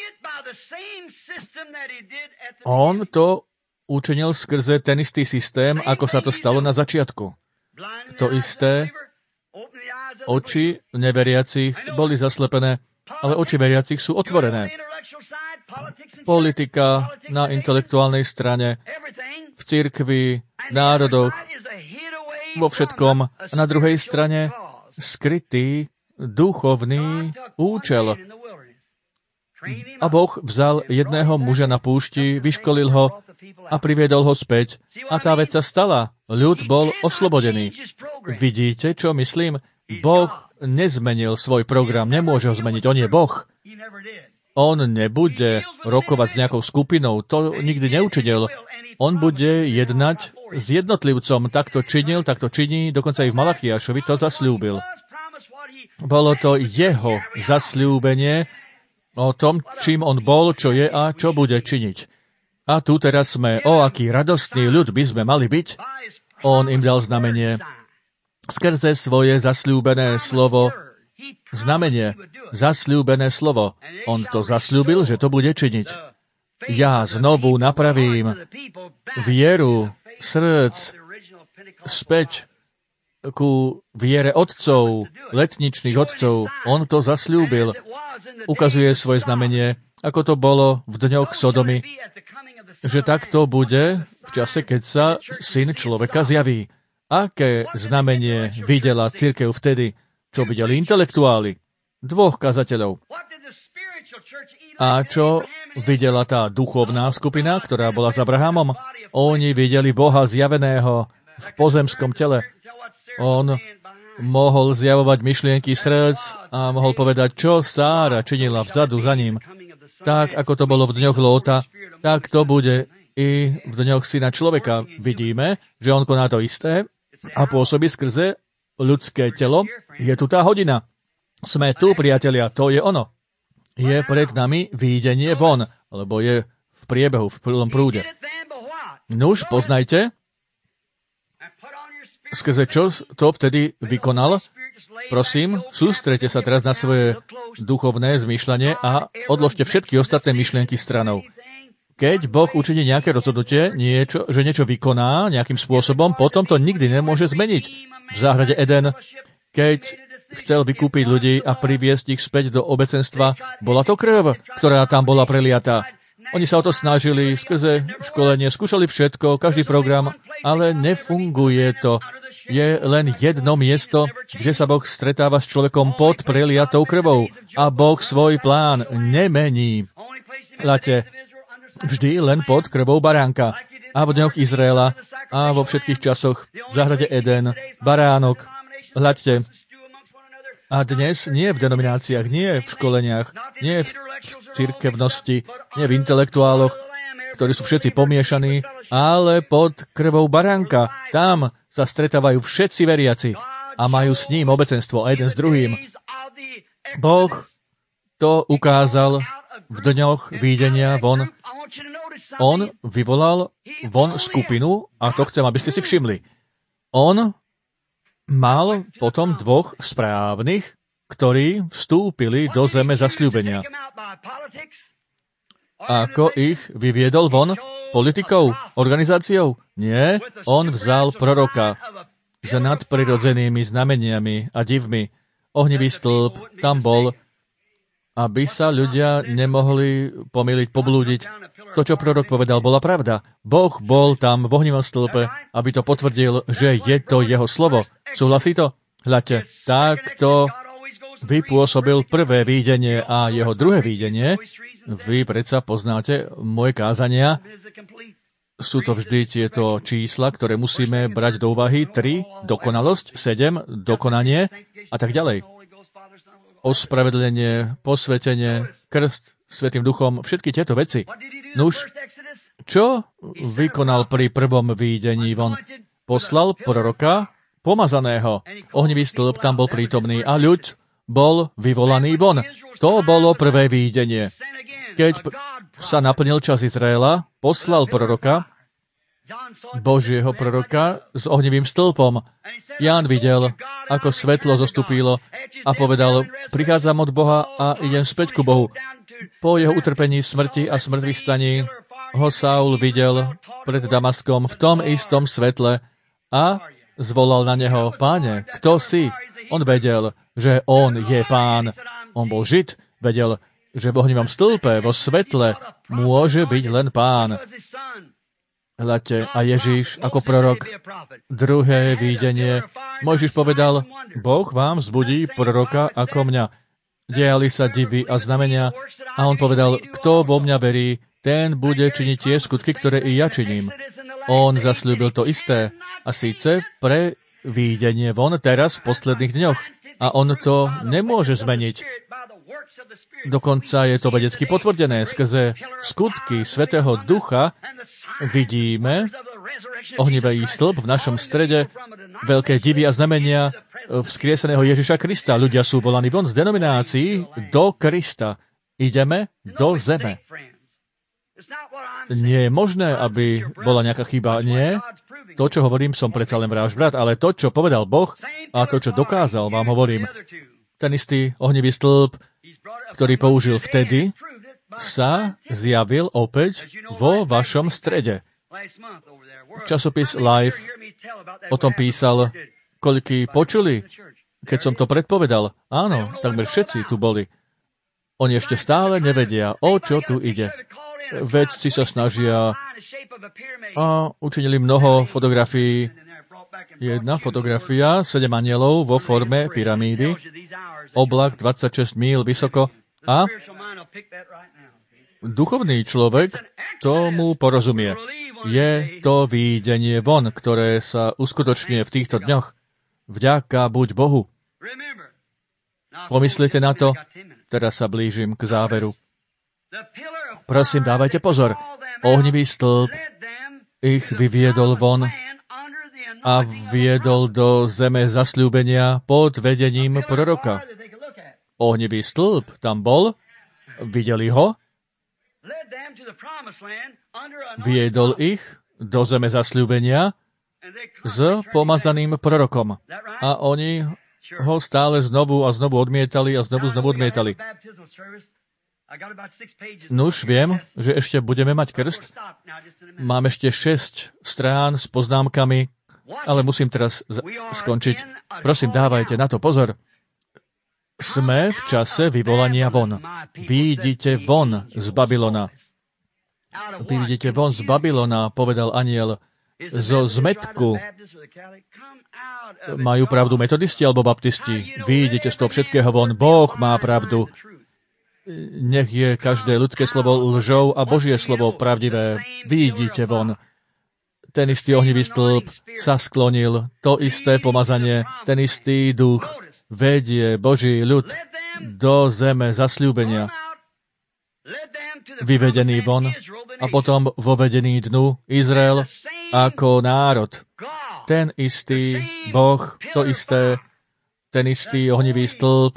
On to učinil skrze ten istý systém, ako sa to stalo na začiatku. To isté, oči neveriacich boli zaslepené, ale oči veriacich sú otvorené. Politika na intelektuálnej strane, v cirkvi, národoch, vo všetkom. A na druhej strane skrytý duchovný účel. A Boh vzal jedného muža na púšti, vyškolil ho a priviedol ho späť. A tá vec sa stala. Ľud bol oslobodený. Vidíte, čo myslím? Boh nezmenil svoj program, nemôže ho zmeniť. On je Boh. On nebude rokovať s nejakou skupinou, to nikdy neučinil. On bude jednať s jednotlivcom, takto činil, takto činí, dokonca i v Malachiášovi to zasľúbil. Bolo to jeho zasľúbenie o tom, čím on bol, čo je a čo bude činiť. A tu teraz sme, o aký radostný ľud by sme mali byť. On im dal znamenie. Skrze svoje zasľúbené slovo, znamenie, zasľúbené slovo. On to zasľúbil, že to bude činiť. Ja znovu napravím vieru srdc späť ku viere otcov, letničných otcov. On to zasľúbil. Ukazuje svoje znamenie, ako to bolo v dňoch Sodomy, že takto bude v čase, keď sa Syn človeka zjaví. Aké znamenie videla cirkev vtedy, čo videli intelektuáli? Dvoch kazateľov. A čo videla tá duchovná skupina, ktorá bola s Abrahamom? Oni videli Boha zjaveného v pozemskom tele. On mohol zjavovať myšlienky srdc a mohol povedať, čo Sára činila vzadu za ním. Tak, ako to bolo v dňoch Lóta, tak to bude i v dňoch Syna človeka. Vidíme, že on koná to isté a pôsobí skrze ľudské telo. Je tu tá hodina. Sme tu, priatelia, to je ono. Je pred nami výjdenie von, lebo je v priebehu, v plnom prúde. Nuž, poznajte, skrze čo to vtedy vykonal. Prosím, sústrete sa teraz na svoje duchovné zmýšľanie a odložte všetky ostatné myšlienky stranou. Keď Boh učiní nejaké rozhodnutie, niečo, že niečo vykoná nejakým spôsobom, potom to nikdy nemôže zmeniť. V záhrade Eden, keď chcel vykúpiť ľudí a priviesť ich späť do obecenstva, bola to krv, ktorá tam bola preliatá. Oni sa o to snažili skrze školenie, skúšali všetko, každý program, ale nefunguje to. Je len jedno miesto, kde sa Boh stretáva s človekom pod preliatou krvou a Boh svoj plán nemení. Late, vždy len pod krvou baránka a v dňoch Izraela a vo všetkých časoch v záhrade Eden, baránok, hľadte. A dnes nie v denomináciách, nie v školeniach, nie v cirkevnosti, nie v intelektuáloch, ktorí sú všetci pomiešaní, ale pod krvou baránka. Tam sa stretávajú všetci veriaci a majú s ním obecenstvo a jeden s druhým. Boh to ukázal v dňoch výjdenia von. On vyvolal von skupinu a to chcem, aby ste si všimli. On mal potom dvoch správnych, ktorí vstúpili do zeme zasľúbenia. Ako ich vyviedol von? Politikou? Organizáciou? Nie, on vzal proroka s nadprirodzenými znameniami a divmi. Ohnivý stĺp tam bol, aby sa ľudia nemohli pomýliť, poblúdiť. To, čo prorok povedal, bola pravda. Boh bol tam v ohnivom stĺpe, aby to potvrdil, že je to jeho slovo. Súhlasí to? Hľadte, takto vypôsobil prvé výjdenie a jeho druhé výjdenie. Vy predsa poznáte moje kázania. Sú to vždy tieto čísla, ktoré musíme brať do úvahy. tri, dokonalosť, sedem, dokonanie a tak ďalej. Ospravedlenie, posvetenie, krst, Svätým Duchom, všetky tieto veci. Nuž, čo vykonal pri prvom výjdení von? Poslal proroka pomazaného. Ohnivý stĺp tam bol prítomný a ľud bol vyvolaný von. To bolo prvé výjdenie. Keď sa naplnil čas Izraela, poslal proroka, Božieho proroka s ohnivým stĺpom. Ján videl, ako svetlo zostúpilo a povedal, prichádzam od Boha a idem späť ku Bohu. Po jeho utrpení, smrti a smrtvých staní ho Saul videl pred Damaskom v tom istom svetle a zvolal na neho, Páne, kto si? On vedel, že on je Pán. On bol Žid, vedel, že v ohnivom stĺpe, vo svetle, môže byť len Pán. Hľadte, a Ježíš ako prorok, druhé výjdenie, Mojžiš povedal, Boh vám vzbudí proroka ako mňa. Diali sa divy a znamenia a on povedal, kto vo mňa verí, ten bude činiť tie skutky, ktoré i ja činím. On zasľúbil to isté, a síce pre výjdenie von teraz v posledných dňoch. A on to nemôže zmeniť. Dokonca je to vedecky potvrdené. Skrze skutky Svätého Ducha vidíme ohnivý stĺp v našom strede, veľké divy a znamenia vzkrieseného Ježiša Krista. Ľudia sú volaní von z denominácií do Krista. Ideme do zeme. Nie je možné, aby bola nejaká chyba. Nie. To, čo hovorím, som predsa len váš brat, ale to, čo povedal Boh a to, čo dokázal, vám hovorím. Ten istý ohnivý stĺp, ktorý použil vtedy, sa zjavil opäť vo vašom strede. Časopis Life o tom písal, koľkí počuli, keď som to predpovedal. Áno, takmer všetci tu boli. Oni ešte stále nevedia, o čo tu ide. Vedci sa snažia a učinili mnoho fotografií. Jedna fotografia, sedem anielov vo forme pyramídy, oblak dvadsaťšesť míľ vysoko a duchovný človek tomu porozumie. je to videnie von, ktoré sa uskutočňuje v týchto dňoch. Vďaka buď Bohu. Pomyslite na to, teraz sa blížim k záveru. Prosím, dávajte pozor. Ohnivý stĺp ich vyviedol von a viedol do zeme zasľúbenia pod vedením proroka. Ohnivý stĺp tam bol, videli ho, viedol ich do zeme zasľúbenia s pomazaným prorokom. A oni ho stále znovu a znovu odmietali a znovu znovu odmietali. Nuž viem, že ešte budeme mať krst. Mám ešte šesť strán s poznámkami, ale musím teraz z- skončiť. Prosím, dávajte na to pozor. Sme v čase vyvolania von. Vy idite von z Babylona. Vy idete von z Babylona, povedal anjel. Zo zmetku. Majú pravdu metodisti alebo baptisti? Vy idete z toho všetkého von. Boh má pravdu. Nech je každé ľudské slovo lžou a Božie slovo pravdivé. Vy idite von. Ten istý ohnivý stĺp sa sklonil. To isté pomazanie, ten istý duch vedie Boží ľud do zeme zasľúbenia. Vyvedený von a potom vovedený dnu Izrael ako národ. Ten istý Boh, to isté, ten istý ohnivý stĺp.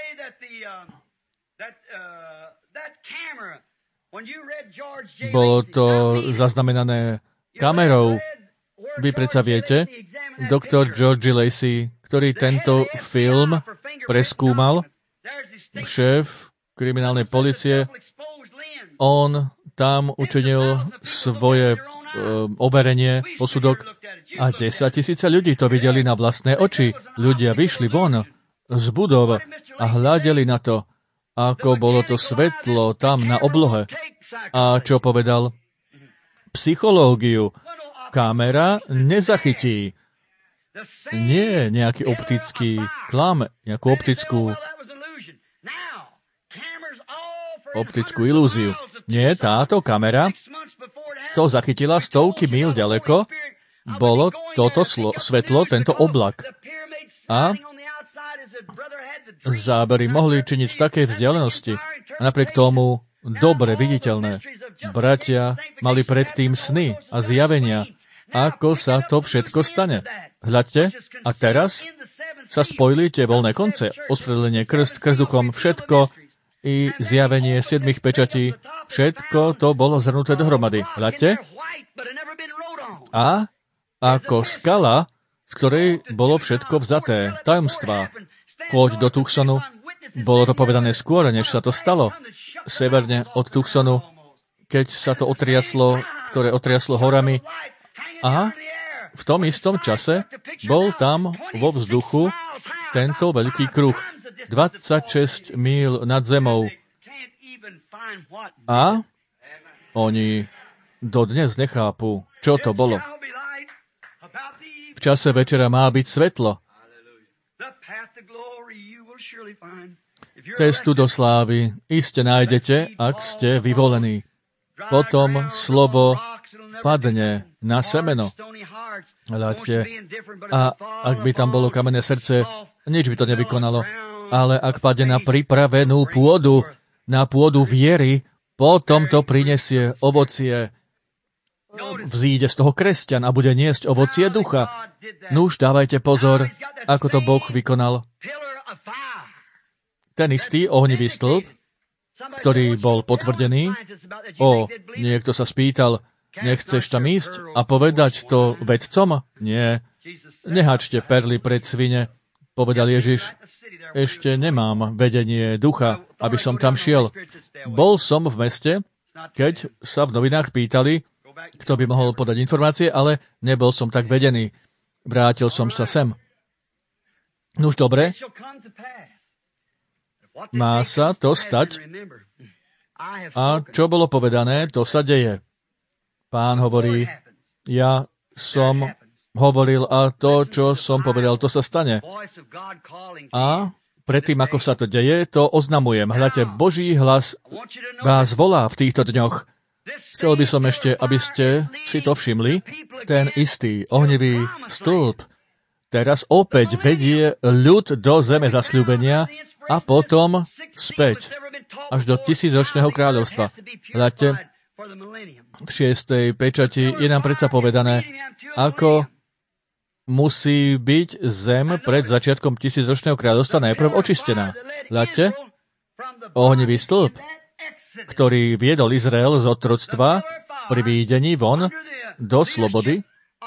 Bolo to zaznamenané kamerou. Vy predsa viete, doktor George Lacey, ktorý tento film preskúmal, šéf kriminálnej polície, on tam učinil svoje e, overenie, posudok a desaťtisíce ľudí to videli na vlastné oči. Ľudia vyšli von z budov a hľadeli na to, ako bolo to svetlo tam na oblohe. A čo povedal? Psychológiu kamera nezachytí. Nie nejaký optický klam, nejakú optickú optickú ilúziu. Nie, táto kamera to zachytila stovky míl ďaleko. Bolo toto slo, svetlo, tento oblak. A zábery mohli činiť z takej vzdialenosti. A napriek tomu dobre viditeľné. Bratia mali predtým sny a zjavenia, ako sa to všetko stane. Hľadte, a teraz sa spojili tie voľné konce. Ospravedlenie, krst, krst duchom, všetko i zjavenie siedmých pečatí, všetko to bolo zhrnuté dohromady. Hľadte. A ako skala, z ktorej bolo všetko vzaté, tajomstvá. Choď do Tucsonu. Bolo to povedané skôr, než sa to stalo. Severne od Tucsonu, keď sa to otriaslo, ktoré otriaslo horami. A v tom istom čase bol tam vo vzduchu tento veľký kruh. dvadsaťšesť míl nad zemou. A oni dodnes nechápu, čo to bolo. V čase večera má byť svetlo. Cestu do slávy iste nájdete, ak ste vyvolení. Potom slovo padne na semeno. Hľadte. A ak by tam bolo kamenné srdce, nič by to nevykonalo. Ale ak padne na pripravenú pôdu, na pôdu viery, potom to prinesie ovocie. Vzíde z toho kresťan a bude niesť ovocie ducha. Nuž, dávajte pozor, ako to Boh vykonal. Ten istý ohnivý stĺp, ktorý bol potvrdený. O, niekto sa spýtal, nechceš tam ísť a povedať to vedcom? Nie. Nehačte perly pred svine, povedal Ježiš. Ešte nemám vedenie ducha, aby som tam šiel. Bol som v meste, keď sa v novinách pýtali, kto by mohol podať informácie, ale nebol som tak vedený. Vrátil som sa sem. Nuž dobre, má sa to stať a čo bolo povedané, to sa deje. Pán hovorí, ja som hovoril a to, čo som povedal, to sa stane. A predtým, ako sa to deje, to oznamujem. Hľadte, Boží hlas vás volá v týchto dňoch. Chcel by som ešte, aby ste si to všimli, ten istý ohnivý stĺp teraz opäť vedie ľud do zeme zasľúbenia a potom späť až do tisícročného kráľovstva. Hľadte, v šiestej pečati je nám predsa povedané, ako musí byť zem pred začiatkom tisícročného kráľovstva najprv očistená. Hľadte, ohnivý stĺp, ktorý viedol Izrael z otroctva pri výjdení von do slobody,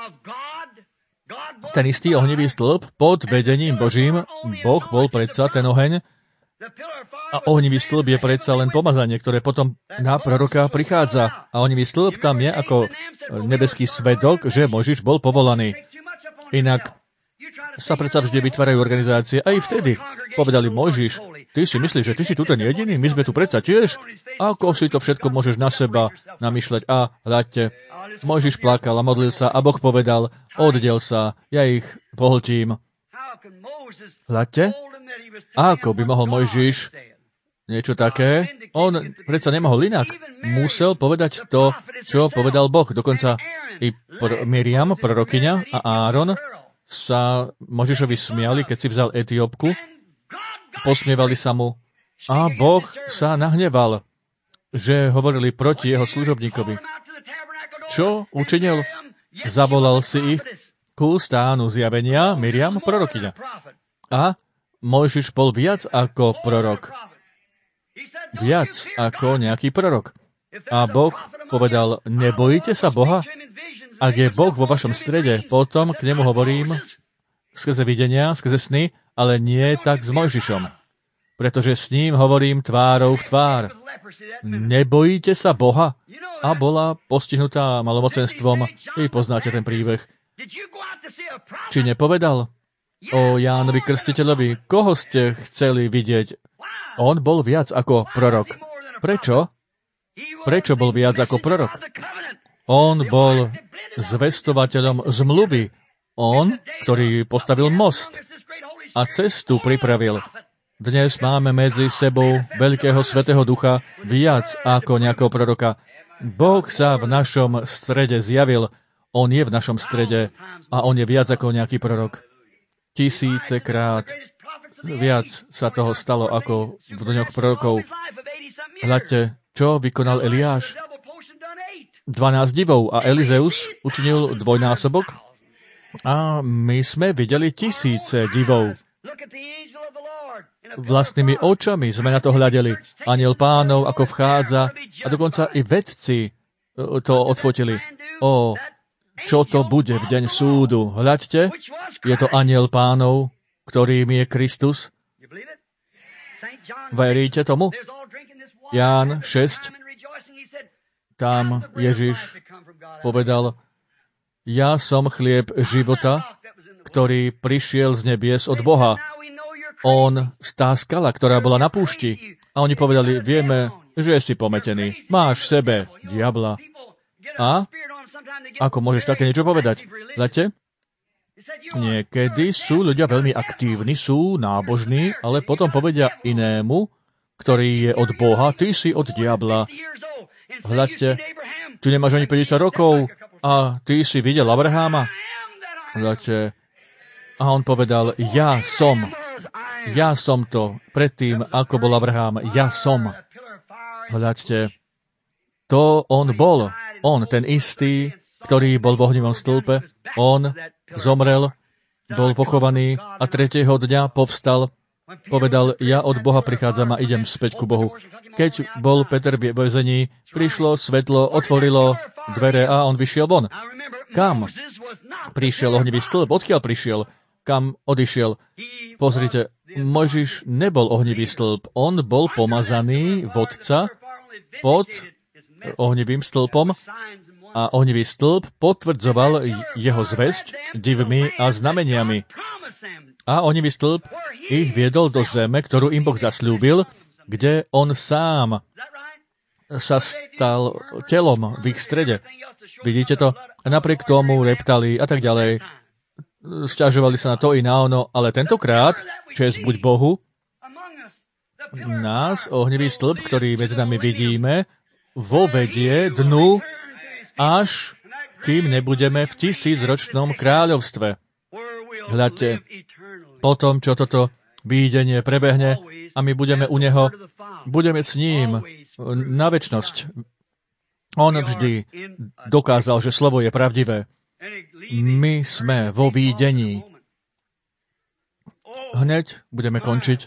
ten istý ohnivý stĺp pod vedením Božím, Boh bol predsa ten oheň, a ohnivý stĺp je predsa len pomazanie, ktoré potom na proroka prichádza. A ohnivý stĺp tam je ako nebeský svedok, že Mojžiš bol povolaný. Inak sa predsa vždy vytvárajú organizácie. Aj vtedy povedali Mojžiš, ty si myslíš, že ty si tu ten jediný? My sme tu predsa tiež. Ako si to všetko môžeš na seba namýšľať? A hľadte, Mojžiš plakal a modlil sa a Boh povedal, oddel sa, ja ich pohltím. Hľadte, ako by mohol Mojžiš niečo také? On predsa nemohol inak. Musel povedať to, čo povedal Boh. Dokonca i pr- Miriam, prorokyňa, a Áron sa Mojžišovi smiali, keď si vzal Etiópku. Posmievali sa mu. A Boh sa nahneval, že hovorili proti jeho služobníkovi. Čo učinil? Zavolal si ich ku stánu zjavenia, Miriam, prorokyňa. A Mojžiš bol viac ako prorok. Viac ako nejaký prorok. A Boh povedal, nebojte sa Boha? Ak je Boh vo vašom strede, potom k nemu hovorím skrze videnia, skrze sny, ale nie tak s Mojžišom. Pretože s ním hovorím tvárou v tvár. Nebojíte sa Boha? A bola postihnutá malomocenstvom. Vy poznáte ten príbeh. Či nepovedal o Jánovi Krstiteľovi, koho ste chceli vidieť? On bol viac ako prorok. Prečo? Prečo bol viac ako prorok? On bol zvestovateľom zmluvy. On, ktorý postavil most a cestu pripravil. Dnes máme medzi sebou veľkého svätého ducha viac ako nejakého proroka. Boh sa v našom strede zjavil. On je v našom strede a on je viac ako nejaký prorok. Tisícekrát viac sa toho stalo ako v dňoch prorokov. Hľadte, čo vykonal Eliáš? dvanásť divov a Elizeus učinil dvojnásobok a my sme videli tisíce divov. Vlastnými očami sme na to hľadeli. Anjel Pánov, ako vchádza, a dokonca i vedci to odfotili. Ó, čo to bude v deň súdu? Hľaďte, je to Anjel Pánov, ktorým je Kristus. Veríte tomu? Ján šesť. Tam Ježiš povedal, ja som chlieb života, ktorý prišiel z nebies od Boha. On, tá skala, ktorá bola na púšti. A oni povedali, vieme, že si pometený. Máš v sebe diabla. A? Ako môžeš také niečo povedať? Lete? Niekedy sú ľudia veľmi aktívni, sú nábožní, ale potom povedia inému, ktorý je od Boha, ty si od diabla. Hľadte, ty nemáš ani päťdesiat rokov a ty si videl Abraháma. Hľadte, a on povedal, ja som. Ja som to. Predtým, ako bol Abraham, ja som. Hľadte, to on bol. On, ten istý, ktorý bol v ohnivom stĺpe, on zomrel, bol pochovaný a tretieho dňa povstal, povedal, ja od Boha prichádzam a idem späť ku Bohu. Keď bol Peter v väzení, prišlo svetlo, otvorilo dvere a on vyšiel von. Kam? Prišiel ohnivý stĺp. Odkiaľ prišiel? Kam odišiel? Pozrite, Mojžiš nebol ohnivý stĺp. On bol pomazaný vodca pod ohnivým stĺpom a ohnivý stĺp potvrdzoval jeho zvesť divmi a znameniami. A ohnivý stĺp ich viedol do zeme, ktorú im Boh zasľúbil, kde on sám sa stal telom v ich strede. Vidíte to? A napriek tomu reptali a tak ďalej. Sťažovali sa na to i na ono, ale tentokrát, česť buď Bohu, nás, ohnivý stĺp, ktorý medzi nami vidíme, vovedie dnu až kým nebudeme v tisícročnom kráľovstve. Hľadte, potom, čo toto videnie prebehne a my budeme u Neho, budeme s ním na večnosť. On vždy dokázal, že slovo je pravdivé. My sme vo videní. Hneď budeme končiť.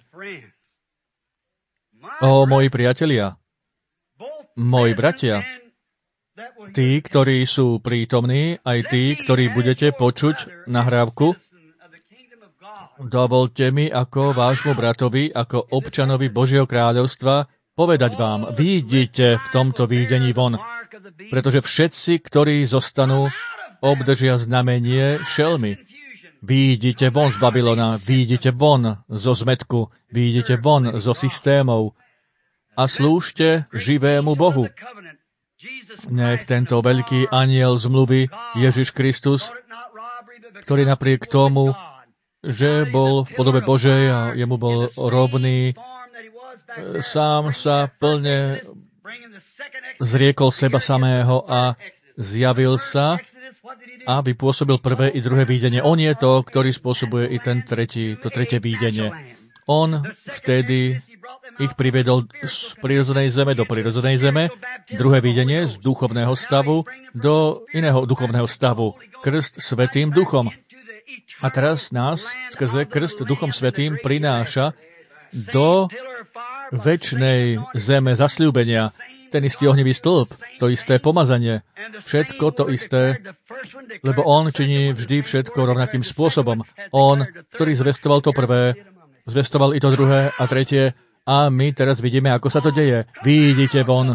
O, moji priatelia, moji bratia, tí, ktorí sú prítomní, aj tí, ktorí budete počuť nahrávku, dovolte mi ako vášmu bratovi, ako občanovi Božieho kráľovstva, povedať vám, vidíte v tomto videní von, pretože všetci, ktorí zostanú, obdržia znamenie šelmy. Výjdite von z Babylona, výjdite von zo zmetku, výjdite von zo systémov a slúžte živému Bohu. Nech tento veľký anjel zmluvy, Ježiš Kristus, ktorý napriek tomu, že bol v podobe Božej a jemu bol rovný, sám sa plne zriekol seba samého a zjavil sa a vypôsobil prvé i druhé videnie. On je to, ktorý spôsobuje i ten tretí, to tretie videnie. On vtedy ich priviedol z prirodzenej zeme do prirodzenej zeme, druhé videnie z duchovného stavu do iného duchovného stavu. Krst Svätým Duchom. A teraz nás skrze krst Duchom Svätým prináša do večnej zeme zasľúbenia. Ten istý ohnivý stĺp, to isté pomazanie, všetko to isté, lebo on činí vždy všetko rovnakým spôsobom. On, ktorý zvestoval to prvé, zvestoval i to druhé a tretie, a my teraz vidíme, ako sa to deje. Výjdite von.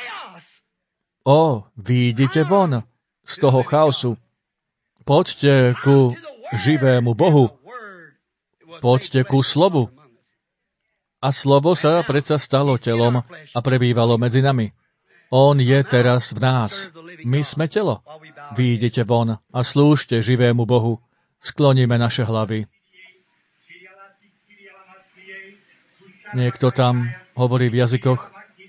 O, výjdite von z toho chaosu. Poďte ku živému Bohu. Poďte ku slovu. A slovo sa predsa stalo telom a prebývalo medzi nami. On je teraz v nás. My sme telo. Výjdite von a slúžte živému Bohu. Skloníme naše hlavy. Niekto tam hovorí v jazykoch.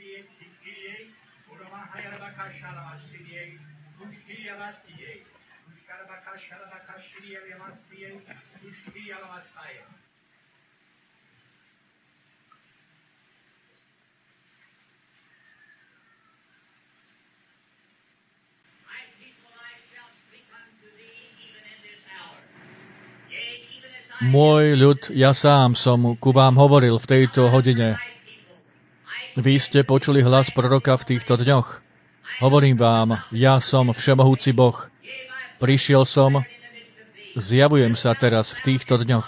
Môj ľud, ja sám som ku vám hovoril v tejto hodine. Vy ste počuli hlas proroka v týchto dňoch. Hovorím vám, ja som všemohúci Boh. Prišiel som, zjavujem sa teraz v týchto dňoch.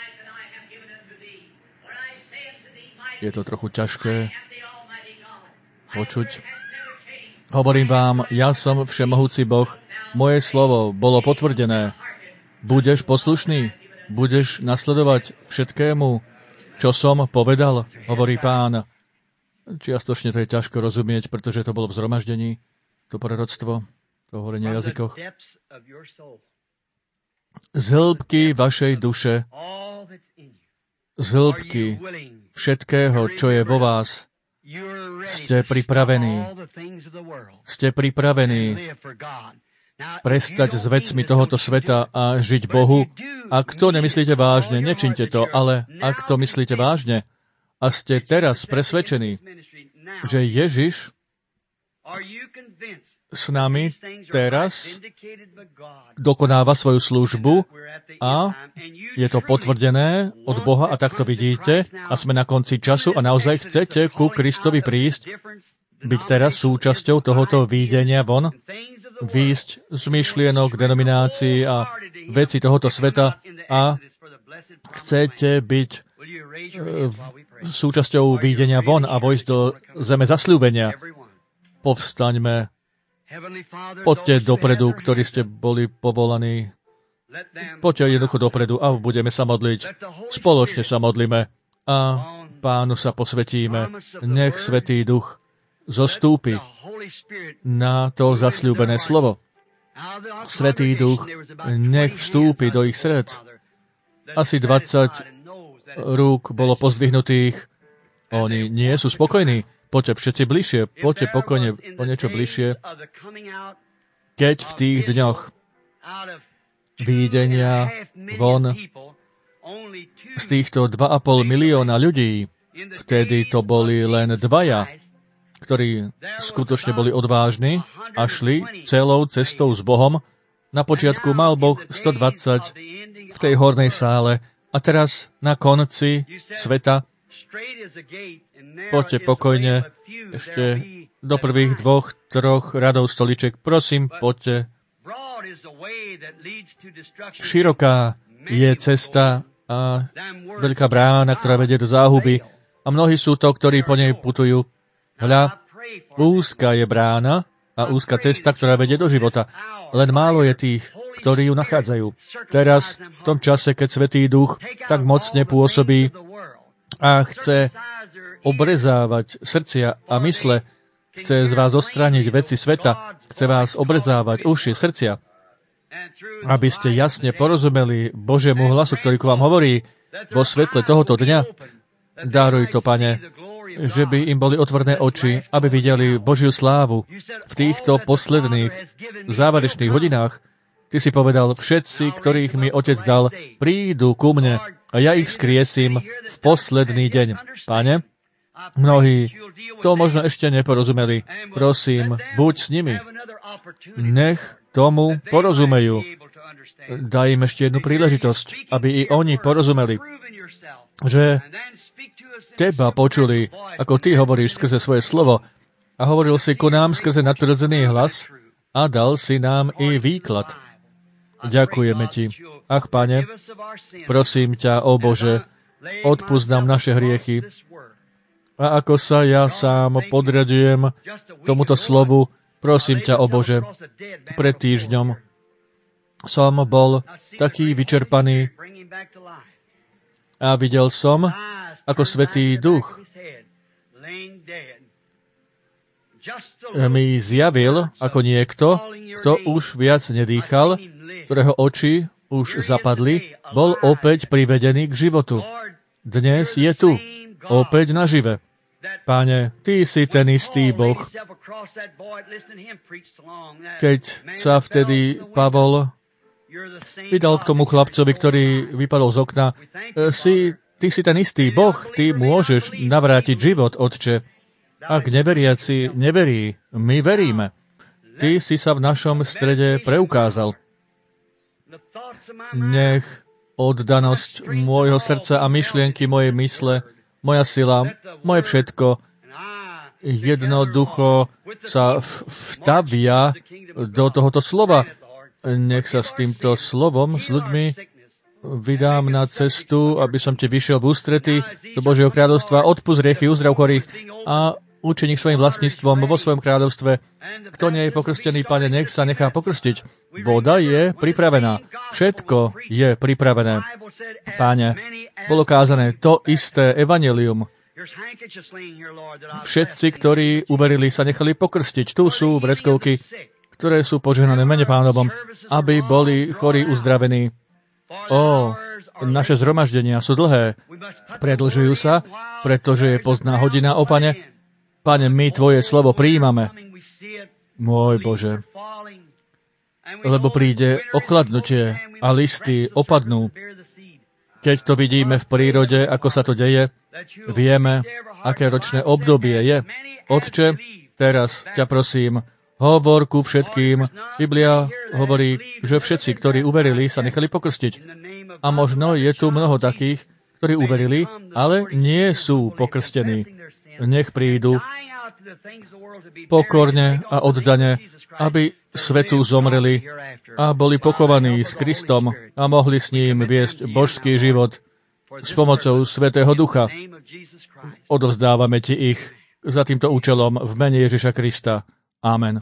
Je to trochu ťažké počuť. Hovorím vám, ja som všemohúci Boh. Moje slovo bolo potvrdené. Budeš poslušný? Budeš nasledovať všetkému, čo som povedal, hovorí Pán. Čiastočne to je ťažko rozumieť, pretože to bolo v zhromaždení, to proroctvo, to hovorenie v jazykoch. Z hĺbky vašej duše, z hĺbky všetkého, čo je vo vás, ste pripravení. Ste pripravení prestať s vecmi tohoto sveta a žiť Bohu. Ak to nemyslíte vážne, nečinte to, ale ak to myslíte vážne a ste teraz presvedčení, že Ježiš s nami teraz dokonáva svoju službu a je to potvrdené od Boha a tak to vidíte a sme na konci času a naozaj chcete ku Kristovi prísť, byť teraz súčasťou tohoto výjdenia von, výjsť z myšlienok, denominácií a veci tohoto sveta a chcete byť e, súčasťou výjdenia von a vojsť do zeme zasľúbenia. Povstaňme, poďte dopredu, ktorí ste boli povolaní. Poďte jednoducho dopredu a budeme sa modliť. Spoločne sa modlíme a Pánu sa posvetíme. Nech Svätý Duch zostúpi na to zasľúbené slovo. Svätý Duch nech vstúpi do ich srdc. Asi dvadsať rúk bolo pozdvihnutých. Oni nie sú spokojní. Poďte všetci bližšie, poďte pokojne o niečo bližšie. keď v tých dňoch výjdenia von z týchto dva a pol milióna ľudí, vtedy to boli len dvaja, ktorí skutočne boli odvážni a šli celou cestou s Bohom. Na počiatku mal Boh stodvadsať v tej hornej sále a teraz na konci sveta poďte pokojne ešte do prvých dvoch, troch radov stoliček. Prosím, poďte. Široká je cesta a veľká brána, ktorá vedie do záhuby. A mnohí sú to, ktorí po nej putujú. Hľa, úzka je brána a úzka cesta, ktorá vedie do života. Len málo je tých, ktorí ju nachádzajú. Teraz, v tom čase, keď Svätý Duch tak mocne pôsobí a chce obrezávať srdcia a mysle, chce z vás odstrániť veci sveta, chce vás obrezávať uši, srdcia, aby ste jasne porozumeli Božiemu hlasu, ktorý k vám hovorí vo svetle tohoto dňa. Daruj to, Pane, že by im boli otvorené oči, aby videli Božiu slávu v týchto posledných záverečných hodinách. Ty si povedal, všetci, ktorých mi Otec dal, prídu ku mne a ja ich skriesím v posledný deň. Pane, mnohí to možno ešte neporozumeli. Prosím, buď s nimi. Nech tomu porozumejú. Daj im ešte jednu príležitosť, aby i oni porozumeli, že teba počuli, ako ty hovoríš skrze svoje slovo a hovoril si ku nám skrze nadprirodzený hlas a dal si nám i výklad. Ďakujeme ti. Ach, Pane, prosím ťa, ó Bože, odpusť nám naše hriechy. A ako sa ja sám podriadujem tomuto slovu, prosím ťa, ó Bože, pred týždňom som bol taký vyčerpaný a videl som, ako Svätý Duch mi zjavil ako niekto, kto už viac nedýchal, ktorého oči už zapadli, bol opäť privedený k životu. Dnes je tu, opäť nažive. Páne, ty si ten istý Boh. Keď sa vtedy Pavol vydal k tomu chlapcovi, ktorý vypadol z okna, si, ty si ten istý Boh, ty môžeš navrátiť život, Otče. Ak neveriaci neverí, my veríme. Ty si sa v našom strede preukázal. Nech oddanosť môjho srdca a myšlienky mojej mysle, moja sila, moje všetko jednoducho sa vtavia do tohoto slova. Nech sa s týmto slovom, s ľuďmi vydám na cestu, aby som ti vyšiel v ústrety do Božieho kráľovstva, odpusť hriechy, uzdrav chorých a učení ich svojim vlastníctvom vo svojom kráľovstve. Kto nie je pokrstený, Pane, nech sa nechá pokrstiť. Voda je pripravená. Všetko je pripravené. Páne, bolo kázané to isté evanjelium. Všetci, ktorí uverili, sa nechali pokrstiť. Tu sú vreckovky, ktoré sú požehnané mene Pánovom, aby boli chorí uzdravení. Ó, naše zhromaždenia sú dlhé. Predlžujú sa, pretože je pozdná hodina. O, Pane, Pane, my Tvoje slovo prijímame. Môj Bože, lebo príde ochladnutie a listy opadnú. Keď to vidíme v prírode, ako sa to deje, vieme, aké ročné obdobie je. Otče, teraz ťa prosím, hovor ku všetkým. Biblia hovorí, že všetci, ktorí uverili, sa nechali pokrstiť. A možno je tu mnoho takých, ktorí uverili, ale nie sú pokrstení. Nech prídu pokorne a oddane, aby svetu zomreli a boli pochovaní s Kristom a mohli s ním viesť božský život s pomocou Svätého Ducha. Odovzdávame ti ich za týmto účelom v mene Ježiša Krista. Amen.